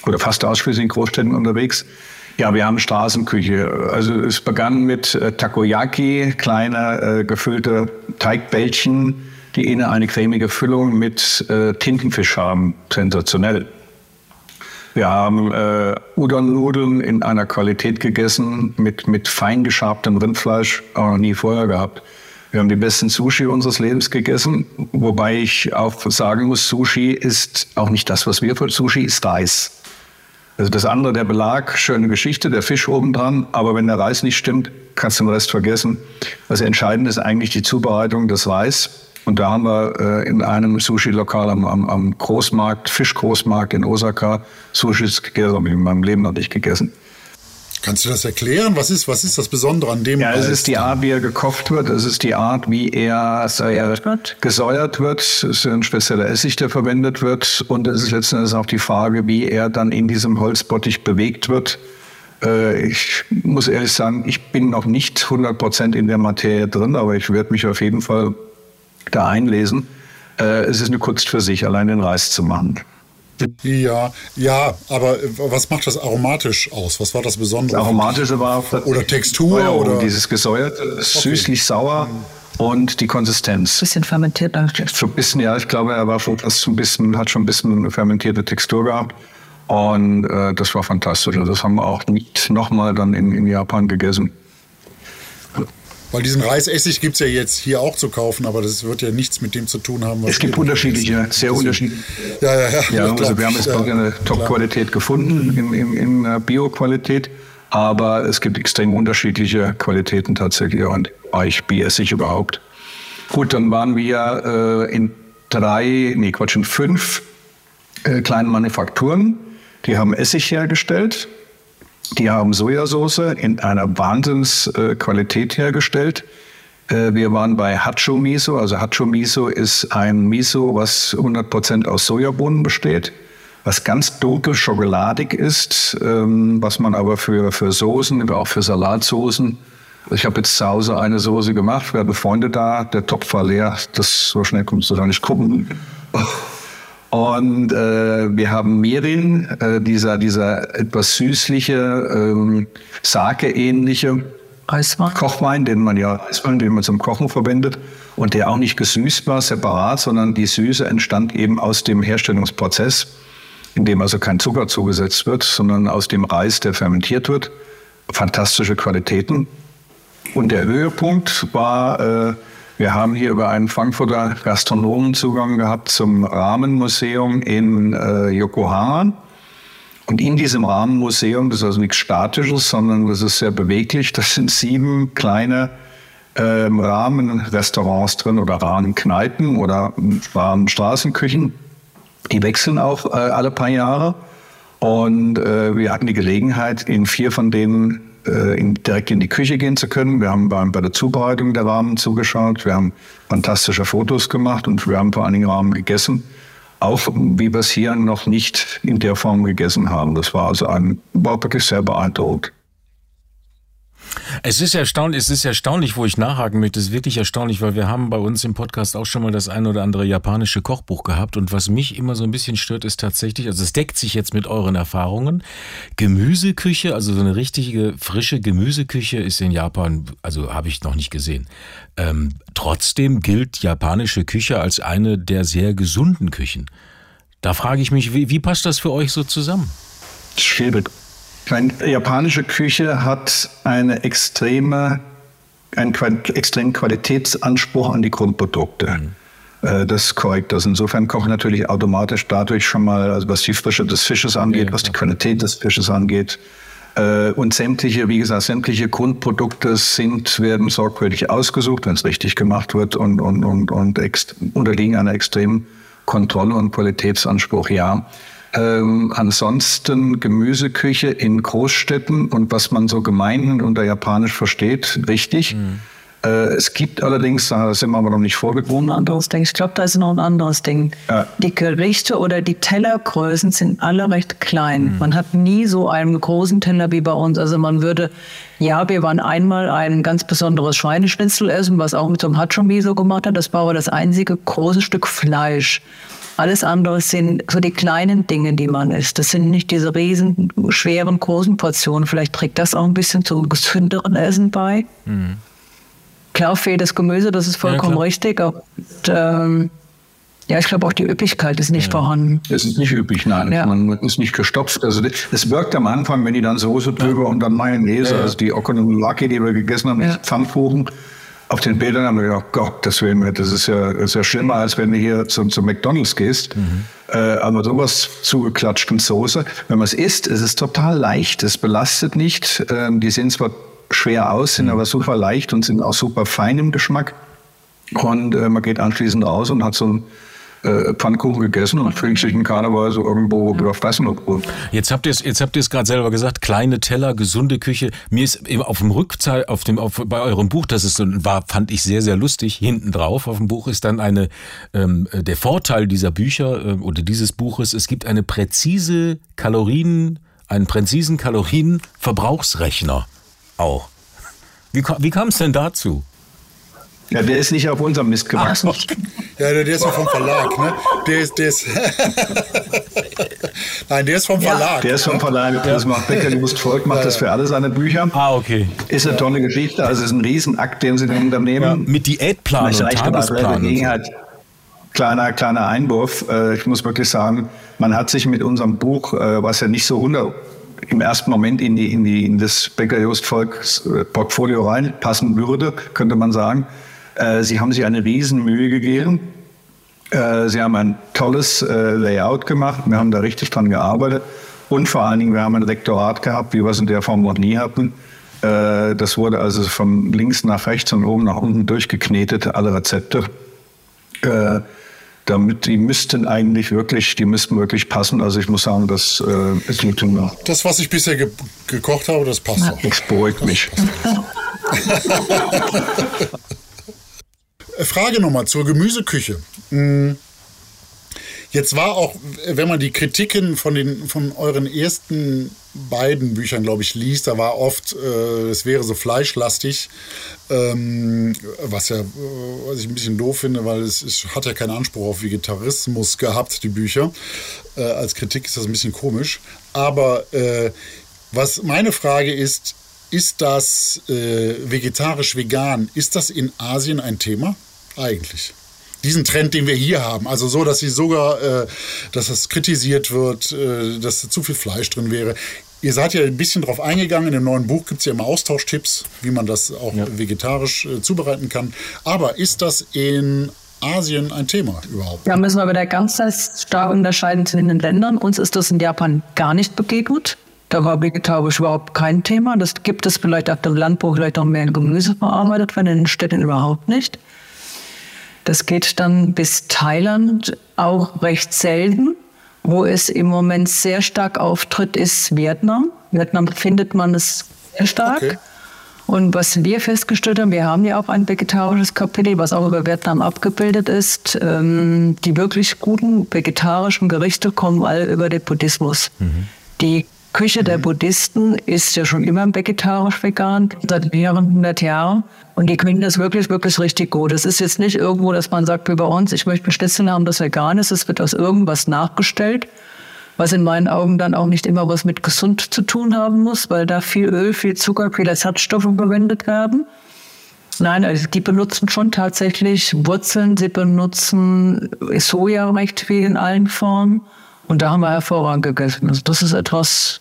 oder fast ausschließlich in Großstädten unterwegs. Ja, wir haben Straßenküche. Also es begann mit äh, Takoyaki, kleine äh, gefüllte Teigbällchen, die innen eine cremige Füllung mit äh, Tintenfisch haben. Sensationell. Wir haben äh, Udon-Nudeln in einer Qualität gegessen mit, mit fein geschabtem Rindfleisch, auch noch nie vorher gehabt. Wir haben die besten Sushi unseres Lebens gegessen, wobei ich auch sagen muss, Sushi ist auch nicht das, was wir für Sushi ist Reis. Also das andere, der Belag, schöne Geschichte, der Fisch obendran, aber wenn der Reis nicht stimmt, kannst du den Rest vergessen. Was entscheidend ist eigentlich die Zubereitung des Reis. Und da haben wir äh, in einem Sushi-Lokal am, am, am Großmarkt, Fischgroßmarkt in Osaka, Sushis gegessen, habe ich in meinem Leben noch nicht gegessen. Kannst du das erklären? Was ist, was ist das Besondere an dem? Ja, es ist die Art, wie er gekocht wird. Es ist die Art, wie er, er gesäuert wird. Es ist ein spezieller Essig, der verwendet wird. Und es ist letzten Endes auch die Frage, wie er dann in diesem Holzbottich bewegt wird. Äh, ich muss ehrlich sagen, ich bin noch nicht hundert Prozent in der Materie drin, aber ich werde mich auf jeden Fall da einlesen. Äh, es ist eine Kunst für sich, allein den Reis zu machen. Ja, ja, aber was macht das aromatisch aus? Was war das Besondere? Das Aromatische war auf oder Textur ja, oder dieses gesäuerte, okay. Süßlich sauer und die Konsistenz. Bisschen fermentiert. So ein bisschen, ja, ich glaube, er war schon fast ein bisschen, hat schon ein bisschen eine fermentierte Textur gehabt und äh, das war fantastisch. Also das haben wir auch nicht nochmal dann in, in Japan gegessen. Weil diesen Reisessig gibt es ja jetzt hier auch zu kaufen, aber das wird ja nichts mit dem zu tun haben, was es gibt unterschiedliche, ist. sehr unterschiedliche. Ja, ja, ja. ja also wir haben jetzt ja, eine Top-Qualität gefunden in, in, in Bio-Qualität, aber es gibt extrem unterschiedliche Qualitäten tatsächlich und Essig überhaupt. Gut, dann waren wir äh, in drei, nee Quatsch, in fünf äh, kleinen Manufakturen, die haben Essig hergestellt. Die haben Sojasauce in einer Wahnsinnsqualität hergestellt. Wir waren bei Hacho Miso. Also Hacho Miso ist ein Miso, was hundert Prozent aus Sojabohnen besteht, was ganz dunkel schokoladig ist, was man aber für, für Soßen, auch für Salatsoßen. Ich habe jetzt zu Hause eine Soße gemacht, wir hatten Freunde da, der Topf war leer, das so schnell kommst du da nicht gucken. Und äh, wir haben Mirin, äh, dieser, dieser etwas süßliche, ähm, Sake-ähnliche Eiswein. Kochwein, den man ja Eiswein, den man zum Kochen verwendet und der auch nicht gesüßt war, separat, sondern die Süße entstand eben aus dem Herstellungsprozess, in dem also kein Zucker zugesetzt wird, sondern aus dem Reis, der fermentiert wird. Fantastische Qualitäten. Und der Höhepunkt war, äh, wir haben hier über einen Frankfurter Gastronomen Zugang gehabt zum Rahmenmuseum in äh, Yokohama. Und in diesem Rahmenmuseum, das ist also nichts Statisches, sondern das ist sehr beweglich, das sind sieben kleine äh, Rahmenrestaurants drin oder Rahmenkneipen oder Rahmenstraßenküchen. Die wechseln auch äh, alle paar Jahre. Und äh, wir hatten die Gelegenheit, in vier von denen In, direkt in die Küche gehen zu können. Wir haben bei, bei der Zubereitung der Ramen zugeschaut. Wir haben fantastische Fotos gemacht und wir haben vor allen Dingen Ramen gegessen. Auch wie wir es hier noch nicht in der Form gegessen haben. Das war also ein, war wirklich sehr beeindruckend. Es ist erstaunlich, es ist erstaunlich, wo ich nachhaken möchte, es ist wirklich erstaunlich, weil wir haben bei uns im Podcast auch schon mal das ein oder andere japanische Kochbuch gehabt und was mich immer so ein bisschen stört, ist tatsächlich, also es deckt sich jetzt mit euren Erfahrungen, Gemüseküche, also so eine richtige frische Gemüseküche ist in Japan, also habe ich noch nicht gesehen. Ähm, trotzdem gilt japanische Küche als eine der sehr gesunden Küchen. Da frage ich mich, wie, wie passt das für euch so zusammen? Schwierig. Die japanische Küche hat eine extreme, einen extremen Qualitätsanspruch an die Grundprodukte. Mhm. Das ist korrekt. Also insofern kochen natürlich automatisch dadurch schon mal, also was die Frische des Fisches angeht, ja, was die Qualität des Fisches angeht. Und sämtliche, wie gesagt, sämtliche Grundprodukte sind, werden sorgfältig ausgesucht, wenn es richtig gemacht wird und, und, und, und ext- unterliegen einer extremen Kontrolle und Qualitätsanspruch, ja. Ähm, ansonsten Gemüseküche in Großstädten und was man so gemeinhin unter Japanisch versteht, richtig. Mhm. Äh, es gibt allerdings, da sind wir aber noch nicht vorgekommen. Ein anderes Ding. Ich glaube, da ist noch ein anderes Ding. Ja. Die Gerichte oder die Tellergrößen sind alle recht klein. Mhm. Man hat nie so einen großen Teller wie bei uns. Also man würde, ja, wir waren einmal ein ganz besonderes Schweineschnitzel essen, was auch mit so einem Hacho Miso gemacht hat. Das war aber das einzige große Stück Fleisch. Alles andere sind so die kleinen Dinge, die man isst. Das sind nicht diese riesen, schweren, großen Portionen. Vielleicht trägt das auch ein bisschen zum gesünderen Essen bei. Mhm. Klar, fehlt Gemüse, das ist vollkommen ja, richtig. Und, ähm, ja, ich glaube auch die Üppigkeit ist nicht ja. vorhanden. Es ist nicht üppig, nein. Ja. Man ist nicht gestopft. Also es wirkt am Anfang, wenn die dann Soße drüber ja. und dann Mayonnaise, ja. also die Okonomiyaki, die wir gegessen haben, ja. Pfannkuchen. Auf den Bildern haben wir gedacht, oh Gott, das, das ist ja, das ist ja schlimmer, als wenn du hier zum, zum McDonald's gehst. Mhm. Äh, aber sowas zugeklatscht mit Soße. Wenn man es isst, ist es total leicht. Es belastet nicht. Ähm, die sehen zwar schwer aus, sind mhm. aber super leicht und sind auch super fein im Geschmack. Und äh, man geht anschließend raus und hat so ein äh, Pfannkuchen gegessen und fühlt sich in Karneval so irgendwo ja. fressen. Jetzt habt ihr es, jetzt habt ihr es gerade selber gesagt, kleine Teller, gesunde Küche. Mir ist auf dem Rückteil, auf dem, auf, bei eurem Buch, das ist, war, fand ich sehr, sehr lustig, hinten drauf auf dem Buch ist dann eine, ähm, der Vorteil dieser Bücher äh, oder dieses Buches, es gibt eine präzise Kalorien, einen präzisen Kalorienverbrauchsrechner auch. Wie, wie kam es denn dazu? Ja, der ist nicht auf unserem Mist gewachsen. Ja, der ist ja vom Verlag, ne? Der ist, der ist Nein, der ist vom Verlag. Ja. Der ist vom Verlag. Das macht Bäckerlust Volk, macht das für alle seine Bücher. Ah, okay. Ist eine tolle Geschichte. Also es ist ein Riesenakt, den sie dann unternehmen. Ja, mit Diätplan und Tagesplan. Kleiner, kleiner Einwurf. Ich muss wirklich sagen, man hat sich mit unserem Buch, was ja nicht so hundert im ersten Moment in, die, in, die, in das Bäcker-Just-Volk-Portfolio reinpassen würde, könnte man sagen. Äh, sie haben sich eine riesen Mühe gegeben. Äh, sie haben ein tolles äh, Layout gemacht. Wir haben da richtig dran gearbeitet. Und vor allen Dingen, wir haben ein Lektorat gehabt, wie wir es in der Form noch nie hatten. Äh, das wurde also von links nach rechts und oben nach unten durchgeknetet, alle Rezepte. Äh, Damit, die müssten eigentlich wirklich, die müssten wirklich passen. Also ich muss sagen, das äh, ist nicht immer. Das, was ich bisher ge- gekocht habe, das passt auch. Das beruhigt mich. Frage nochmal zur Gemüseküche. Jetzt war auch, wenn man die Kritiken von, den, von euren ersten beiden Büchern, glaube ich, liest, da war oft, äh, es wäre so fleischlastig, ähm, was ja, was ich ein bisschen doof finde, weil es, es hat ja keinen Anspruch auf Vegetarismus gehabt, die Bücher. Äh, als Kritik ist das ein bisschen komisch. Aber äh, was meine Frage ist, ist das äh, vegetarisch-vegan, ist das in Asien ein Thema? Eigentlich. Diesen Trend, den wir hier haben. Also so, dass sie sogar, äh, dass das kritisiert wird, äh, dass zu viel Fleisch drin wäre. Ihr seid ja ein bisschen drauf eingegangen. In dem neuen Buch gibt es ja immer Austauschtipps, wie man das auch ja. vegetarisch äh, zubereiten kann. Aber ist das in Asien ein Thema überhaupt? Ja, müssen wir wieder ganz stark unterscheiden zwischen den Ländern. Uns ist das in Japan gar nicht begegnet. Da war vegetarisch überhaupt kein Thema. Das gibt es vielleicht auf dem Land, wo vielleicht noch mehr Gemüse verarbeitet wird, in den Städten überhaupt nicht. Das geht dann bis Thailand, auch recht selten. Wo es im Moment sehr stark auftritt, ist Vietnam. Vietnam findet man es sehr stark. Okay. Und was wir festgestellt haben, wir haben ja auch ein vegetarisches Kapitel, was auch über Vietnam abgebildet ist. Ähm, die wirklich guten vegetarischen Gerichte kommen alle über den Buddhismus. Mhm. Die Küche der Buddhisten ist ja schon immer vegetarisch-vegan, seit mehreren hundert Jahren. Und die können das wirklich, wirklich richtig gut. Es ist jetzt nicht irgendwo, dass man sagt, wie bei uns, ich möchte ein Schnitzel haben, das vegan ist. Es wird aus irgendwas nachgestellt, was in meinen Augen dann auch nicht immer was mit gesund zu tun haben muss, weil da viel Öl, viel Zucker, viele Ersatzstoffe verwendet werden. Nein, also die benutzen schon tatsächlich Wurzeln, sie benutzen Soja recht viel in allen Formen. Und da haben wir hervorragend gegessen. Also das ist etwas...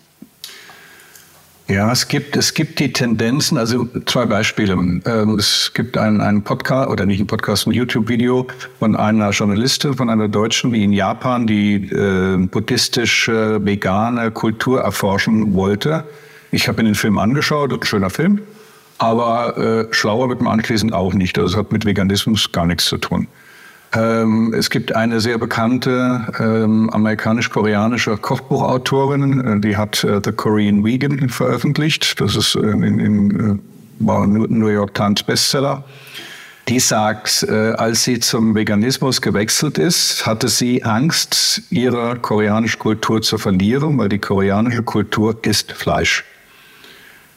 Ja, es gibt, es gibt die Tendenzen, also zwei Beispiele. Ähm, es gibt einen, einen Podcast, oder nicht ein Podcast, ein YouTube-Video von einer Journalistin, von einer Deutschen, die in Japan die äh, buddhistische, vegane Kultur erforschen wollte. Ich habe mir den Film angeschaut, ein schöner Film, aber äh, schlauer wird man anschließend auch nicht. Also es hat mit Veganismus gar nichts zu tun. Ähm, es gibt eine sehr bekannte ähm, amerikanisch-koreanische Kochbuchautorin, die hat äh, The Korean Vegan veröffentlicht. Das ist äh, in, in äh, war New York Times Bestseller. Die sagt, äh, als sie zum Veganismus gewechselt ist, hatte sie Angst, ihre koreanische Kultur zu verlieren, weil die koreanische Kultur isst Fleisch.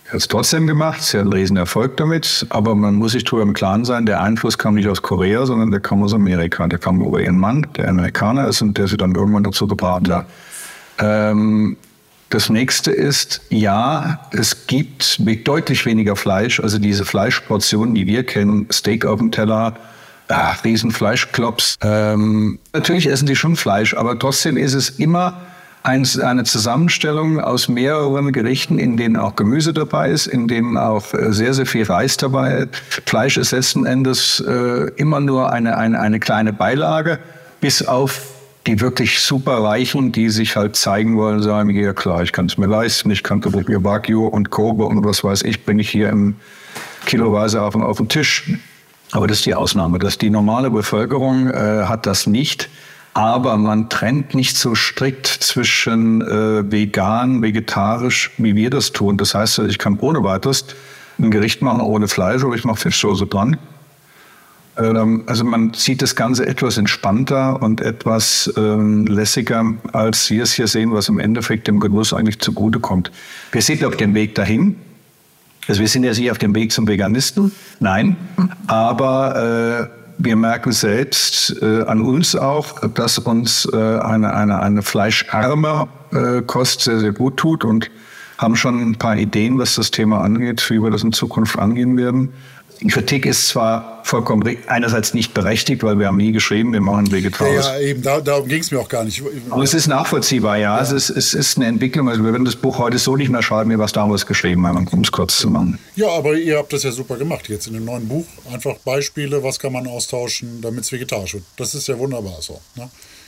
Er hat es trotzdem gemacht, sie hat einen riesen Erfolg damit, aber man muss sich darüber im Klaren sein, der Einfluss kam nicht aus Korea, sondern der kam aus Amerika. Der kam über ihren Mann, der Amerikaner ist und der sie dann irgendwann dazu gebracht hat. Ähm, das nächste ist, ja, es gibt deutlich weniger Fleisch, also diese Fleischportionen, die wir kennen, Steak auf dem Teller, ah, riesen Fleischklops. Ähm, natürlich essen die schon Fleisch, aber trotzdem ist es immer eine Zusammenstellung aus mehreren Gerichten, in denen auch Gemüse dabei ist, in denen auch sehr, sehr viel Reis dabei ist. Fleisch ist letzten Endes äh, immer nur eine, eine, eine kleine Beilage, bis auf die wirklich super Reichen, die sich halt zeigen wollen, sagen, ja klar, ich kann es mir leisten, ich kann mir Wagyu und Kobe und was weiß ich, bringe ich hier im Kiloweise auf, auf den Tisch. Aber das ist die Ausnahme. Das, die normale Bevölkerung äh, hat das nicht. Aber man trennt nicht so strikt zwischen äh, vegan, vegetarisch, wie wir das tun. Das heißt, ich kann ohne weiteres ein Gericht machen ohne Fleisch, oder ich mache Fischsoße dran. Ähm, also man sieht das Ganze etwas entspannter und etwas ähm, lässiger, als wir es hier sehen, was im Endeffekt dem Genuss eigentlich zugutekommt. Wir sind auf dem Weg dahin. Also wir sind ja nicht auf dem Weg zum Veganisten, nein, aber äh, wir merken selbst äh, an uns auch, dass uns äh, eine, eine, eine fleischarme äh, Kost sehr, sehr gut tut und haben schon ein paar Ideen, was das Thema angeht, wie wir das in Zukunft angehen werden. Die Kritik ist zwar vollkommen einerseits nicht berechtigt, weil wir haben nie geschrieben, wir machen vegetarisch. Ja, ja, eben, da, darum ging es mir auch gar nicht. Aber es ist nachvollziehbar, ja. ja. Es, ist, es ist eine Entwicklung. Also wir würden das Buch heute so nicht mehr schreiben, wie wir es damals geschrieben haben, um es kurz zu machen. Ja, aber ihr habt das ja super gemacht jetzt in dem neuen Buch. Einfach Beispiele, was kann man austauschen, damit es vegetarisch wird. Das ist ja wunderbar so. Ne?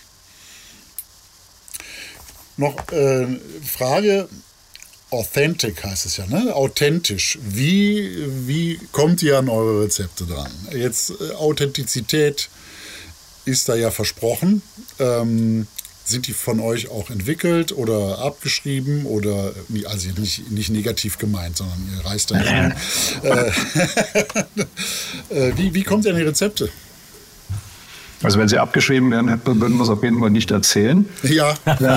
Noch äh, Frage... Authentic heißt es ja, ne? Authentisch. Wie, wie kommt ihr an eure Rezepte dran? Jetzt äh, Authentizität ist da ja versprochen. Ähm, sind die von euch auch entwickelt oder abgeschrieben oder, also nicht, nicht negativ gemeint, sondern ihr reist da hin. äh, äh, wie, wie kommt ihr an die Rezepte? Also wenn sie abgeschrieben werden, würden wir es auf jeden Fall nicht erzählen. Ja.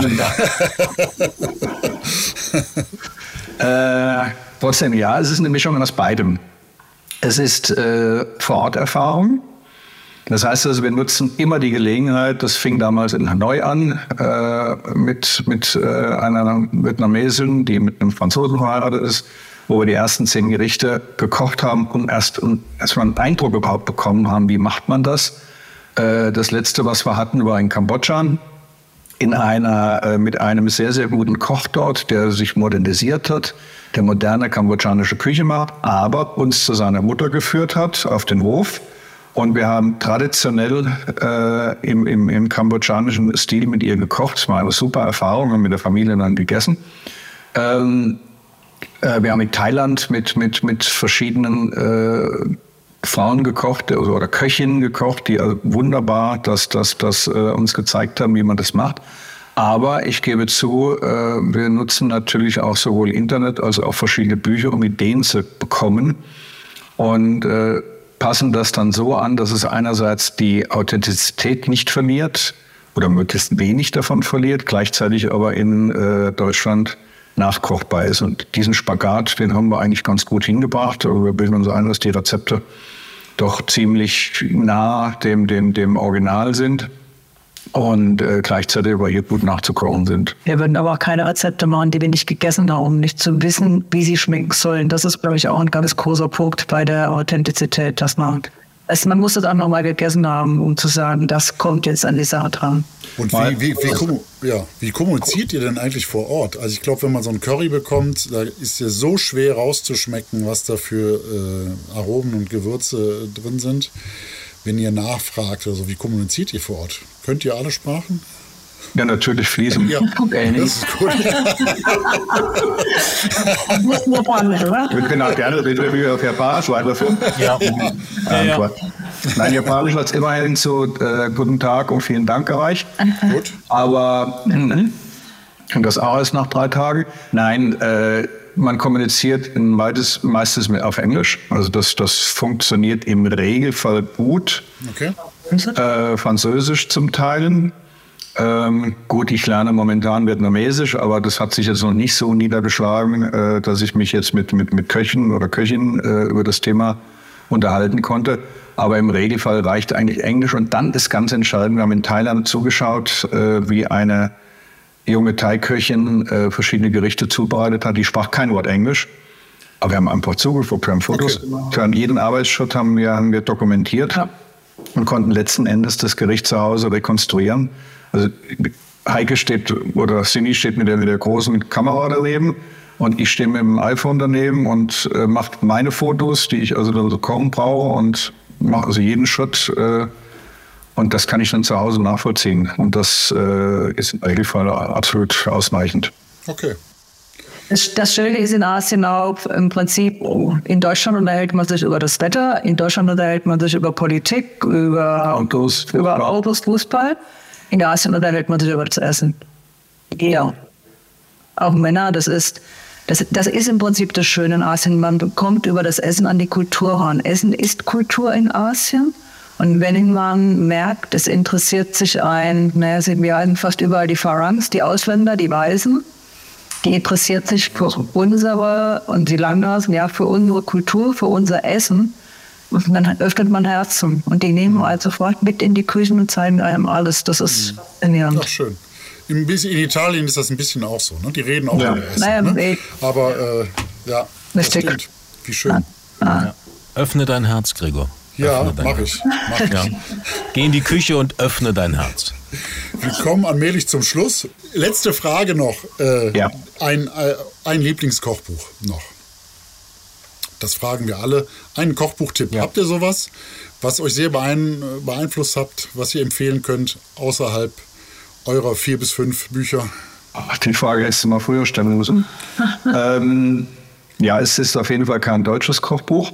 äh, trotzdem, ja, es ist eine Mischung aus beidem. Es ist äh, Vororterfahrung. Das heißt also, wir nutzen immer die Gelegenheit, das fing damals in Hanoi an, äh, mit, mit äh, einer Vietnamesin, die mit einem Franzosen verheiratet ist, wo wir die ersten zehn Gerichte gekocht haben und erst, und erst mal einen Eindruck überhaupt bekommen haben, wie macht man das. Das letzte, was wir hatten, war in Kambodscha, in einer, mit einem sehr, sehr guten Koch dort, der sich modernisiert hat, der moderne kambodschanische Küche macht, aber uns zu seiner Mutter geführt hat auf den Hof. Und wir haben traditionell äh, im, im, im kambodschanischen Stil mit ihr gekocht. Es war eine super Erfahrung und mit der Familie dann gegessen. Ähm, äh, wir haben in Thailand mit, mit, mit verschiedenen äh, Frauen gekocht also, oder Köchinnen gekocht, die also wunderbar das, das, das, äh, uns gezeigt haben, wie man das macht. Aber ich gebe zu, äh, wir nutzen natürlich auch sowohl Internet als auch verschiedene Bücher, um Ideen zu bekommen und äh, passen das dann so an, dass es einerseits die Authentizität nicht verliert oder möglichst wenig davon verliert, gleichzeitig aber in äh, Deutschland nachkochbar ist. Und diesen Spagat, den haben wir eigentlich ganz gut hingebracht. Wir bilden uns ein, dass die Rezepte doch ziemlich nah dem, dem, dem Original sind und äh, gleichzeitig aber hier gut nachzukochen sind. Wir würden aber auch keine Rezepte machen, die wir nicht gegessen haben, um nicht zu wissen, wie sie schmecken sollen. Das ist, glaube ich, auch ein ganz großer Punkt bei der Authentizität, dass man Also man muss es auch noch mal gegessen haben, um zu sagen, das kommt jetzt an die Sache dran. Und wie, wie, wie, ja, wie kommuniziert ihr denn eigentlich vor Ort? Also ich glaube, wenn man so einen Curry bekommt, da ist ja so schwer rauszuschmecken, was da für äh, Aromen und Gewürze drin sind. Wenn ihr nachfragt, also wie kommuniziert ihr vor Ort? Könnt ihr alle Sprachen? Ja, natürlich fließen. Ja, das ist gut. Wir können auch gerne reden auf Japanisch weiterführen. Ja. ja, ja. Nein, Japanisch hat es immerhin so äh, guten Tag und vielen Dank gereicht. Gut. Aber und das auch erst nach drei Tagen. Nein, äh, man kommuniziert in beides, meistens auf Englisch. Also das, das funktioniert im Regelfall gut. Okay. Äh, Französisch zum Teilen. Ähm, gut, ich lerne momentan Vietnamesisch, aber das hat sich jetzt noch nicht so niedergeschlagen, äh, dass ich mich jetzt mit, mit, mit Köchen oder Köchinnen äh, über das Thema unterhalten konnte. Aber im Regelfall reicht eigentlich Englisch. Und dann ist ganz entscheidend, wir haben in Thailand zugeschaut, äh, wie eine junge Thai-Köchin äh, verschiedene Gerichte zubereitet hat. Die sprach kein Wort Englisch. Aber wir haben einfach zugeguckt, wir haben Fotos gemacht. Okay. Jeden Arbeitsschritt haben wir, haben wir dokumentiert ja. und konnten letzten Endes das Gericht zu Hause rekonstruieren. Also Heike steht, oder Cindy steht mit der, mit der großen Kamera daneben und ich stehe mit dem iPhone daneben und äh, mache meine Fotos, die ich also dann so kaum brauche und mache also jeden Schritt äh, und das kann ich dann zu Hause nachvollziehen. Und das äh, ist im Regelfall absolut ausreichend. Okay. Das, das Schöne ist in Asien auch im Prinzip, in Deutschland unterhält man sich über das Wetter, in Deutschland unterhält man sich über Politik, über Autos, über Autos, Fußball. In Asien unterhält man sich über das Essen. Ja. Auch Männer, das ist, das, das ist im Prinzip das Schöne in Asien. Man kommt über das Essen an die Kultur ran. Essen ist Kultur in Asien. Und wenn man merkt, es interessiert sich ein, naja, wir haben fast überall die Farangs, die Ausländer, die Weißen, die interessiert sich für unsere, und die Langnasen, ja, für unsere Kultur, für unser Essen. Und dann öffnet man Herzen. Und die nehmen halt sofort mit in die Küchen und zeigen einem alles. Das ist faszinierend. Ach, schön. In, in Italien ist das ein bisschen auch so. Ne? Die reden auch ja. über Essen. Naja, ne? Aber äh, ja, das stimmt. Wie schön. Ah. Ja. Öffne dein Herz, Gregor. Ja, mach ich. Mach ich. Ja. Geh in die Küche und öffne dein Herz. Wir kommen allmählich zum Schluss. Letzte Frage noch. Äh, ja. ein, äh, ein Lieblingskochbuch noch. Das fragen wir alle. Einen Kochbuchtipp. Ja. Habt ihr sowas, was euch sehr beein, beeinflusst habt, was ihr empfehlen könnt, außerhalb eurer vier bis fünf Bücher? Ach, die Frage hättest du mal früher stellen müssen. ähm, ja, es ist auf jeden Fall kein deutsches Kochbuch.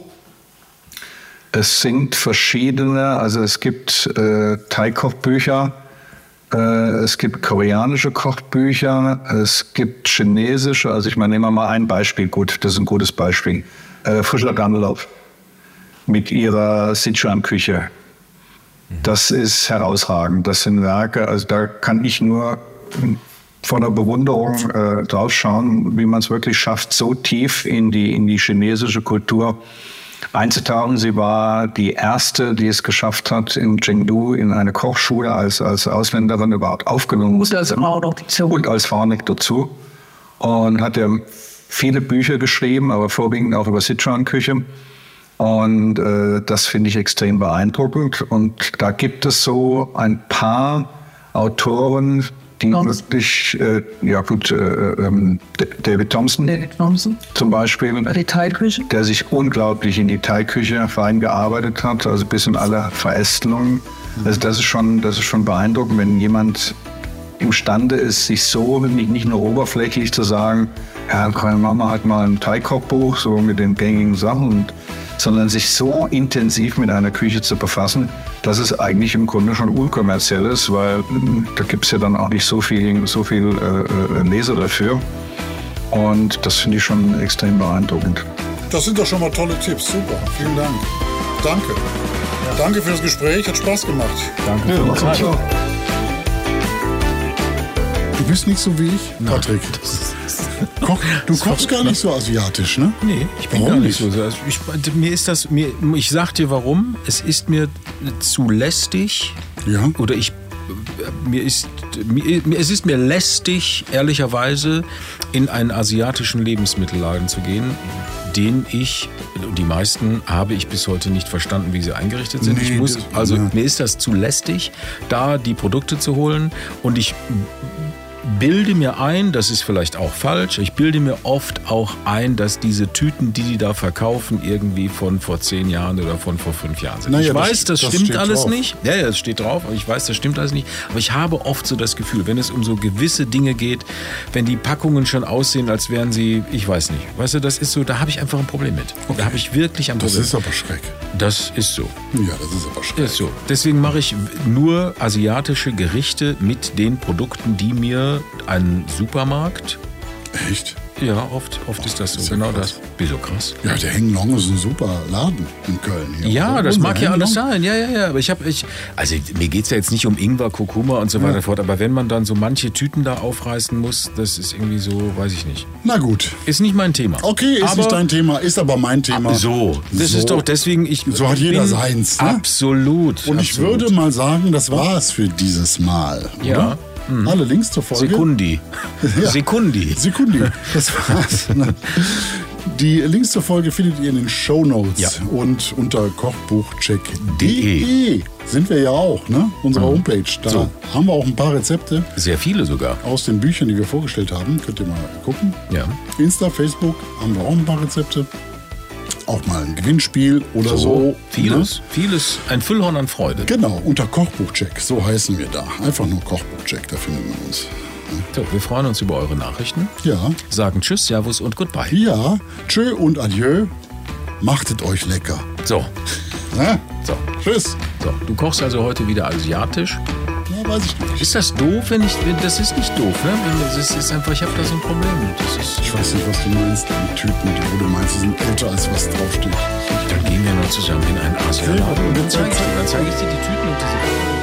Es sind verschiedene, also es gibt äh, Thai-Kochbücher, äh, es gibt koreanische Kochbücher, es gibt chinesische, also ich meine, nehmen wir mal ein Beispiel, gut, das ist ein gutes Beispiel. Äh, Frischer Danlauf mit ihrer Sichuan-Küche. Das ist herausragend, das sind Werke, also da kann ich nur voller Bewunderung äh, drauf schauen, wie man es wirklich schafft, so tief in die, in die chinesische Kultur einzutauchen. Sie war die erste, die es geschafft hat, in Chengdu in eine Kochschule als, als Ausländerin überhaupt aufgenommen. Und als Frau noch dazu. Und als Frau noch dazu. Und hat ja viele Bücher geschrieben, aber vorwiegend auch über Sichuan-Küche. Und äh, das finde ich extrem beeindruckend. Und da gibt es so ein paar Autoren, die Thompson. wirklich, äh, ja gut, äh, ähm, David Thompson, David Thompson zum Beispiel, die Thai-Küche, der sich unglaublich in die Thai-Küche reingearbeitet hat, also bis in alle Verästelungen. Mhm. Also das ist schon, das ist schon beeindruckend, wenn jemand imstande ist, sich so nicht, nicht nur oberflächlich zu sagen, ja, machen wir halt mal ein Thai-Kochbuch, so mit den gängigen Sachen, und, sondern sich so intensiv mit einer Küche zu befassen, dass es eigentlich im Grunde schon unkommerziell ist, weil da gibt es ja dann auch nicht so viel, so viel äh, Leser dafür. Und das finde ich schon extrem beeindruckend. Das sind doch schon mal tolle Tipps. Super. Vielen Dank. Danke. Ja. Danke für das Gespräch. Hat Spaß gemacht. Danke für die Zeit. Du bist nicht so wie ich, Patrick. Koch, du kochst gar nicht so asiatisch, ne? Nee, ich bin warum gar nicht so. Also ich, mir ist das, mir, ich sag dir warum. Es ist mir zu lästig. Ja. Oder ich, mir ist, mir, es ist mir lästig, ehrlicherweise, in einen asiatischen Lebensmittelladen zu gehen, den ich, die meisten habe ich bis heute nicht verstanden, wie sie eingerichtet sind. Nee, ich muss, also ja. mir ist das zu lästig, da die Produkte zu holen, und ich bilde mir ein, das ist vielleicht auch falsch, ich bilde mir oft auch ein, dass diese Tüten, die die da verkaufen, irgendwie von vor zehn Jahren oder von vor fünf Jahren sind. Naja, ich weiß, das, das stimmt alles drauf. nicht. Ja, ja, das steht drauf, aber ich weiß, das stimmt alles nicht. Aber ich habe oft so das Gefühl, wenn es um so gewisse Dinge geht, wenn die Packungen schon aussehen, als wären sie, ich weiß nicht. Weißt du, das ist so, da habe ich einfach ein Problem mit. Okay. Da habe ich wirklich ein Problem. Das ist aber schreck. Das ist so. Ja, das ist aber schreck. Ist so. Deswegen mache ich nur asiatische Gerichte mit den Produkten, die mir ein Supermarkt Echt? Ja, oft, oft ist das so. Ist ja genau krass. das. Wieso krass? Ja, der Heng Long ist ein super Laden in Köln. Hier. Ja, Oder? das Unser mag ja Heng alles Long. sein. Ja, ja, ja. Aber ich habe, ich, also mir geht es ja jetzt nicht um Ingwer, Kurkuma und so weiter Ja. fort. Aber wenn man dann so manche Tüten da aufreißen muss, das ist irgendwie so, weiß ich nicht. Na gut. Ist nicht mein Thema. Okay, ist aber nicht dein Thema, ist aber mein Thema. So, das So. ist doch deswegen, ich So hat jeder bin seins, ne? Absolut. Und ich absolut. würde mal sagen, das war's für dieses Mal. Ja. Oder? Alle Links zur Folge. Sekundi. Ja. Sekundi. Sekundi. Das war's. Die Links zur Folge findet ihr in den Shownotes Ja. und unter kochbuchcheck punkt De. de sind wir ja auch, ne? Unsere Homepage. Da So. haben wir auch ein paar Rezepte Sehr viele sogar. aus den Büchern, die wir vorgestellt haben. Könnt ihr mal gucken. Ja. Insta, Facebook haben wir auch ein paar Rezepte. Auch mal ein Gewinnspiel oder so. Vieles. Ne? Vieles. Ein Füllhorn an Freude. Genau, unter Kochbuchcheck, so heißen wir da. Einfach nur Kochbuchcheck, da findet man uns. So, wir freuen uns über eure Nachrichten. Ja, Sagen Tschüss, Servus und Goodbye. ja, tschö und adieu. Machtet euch lecker. So, Ne? so, Tschüss. so. Du kochst also heute wieder asiatisch. Ja, weiß ich nicht. Ist das doof, wenn ich. Wenn, das ist nicht doof, ne? Wenn- Das ist einfach, ich habe da so ein Problem. Das ist, Ich weiß nicht, was du meinst. Die Typen, die wo du meinst, die sind älter als was draufsteht. dann gehen wir mal zusammen in einen Asialaden. Selber. Und dann zeige ich dir, dann zeige ich dir die Tüten und diese.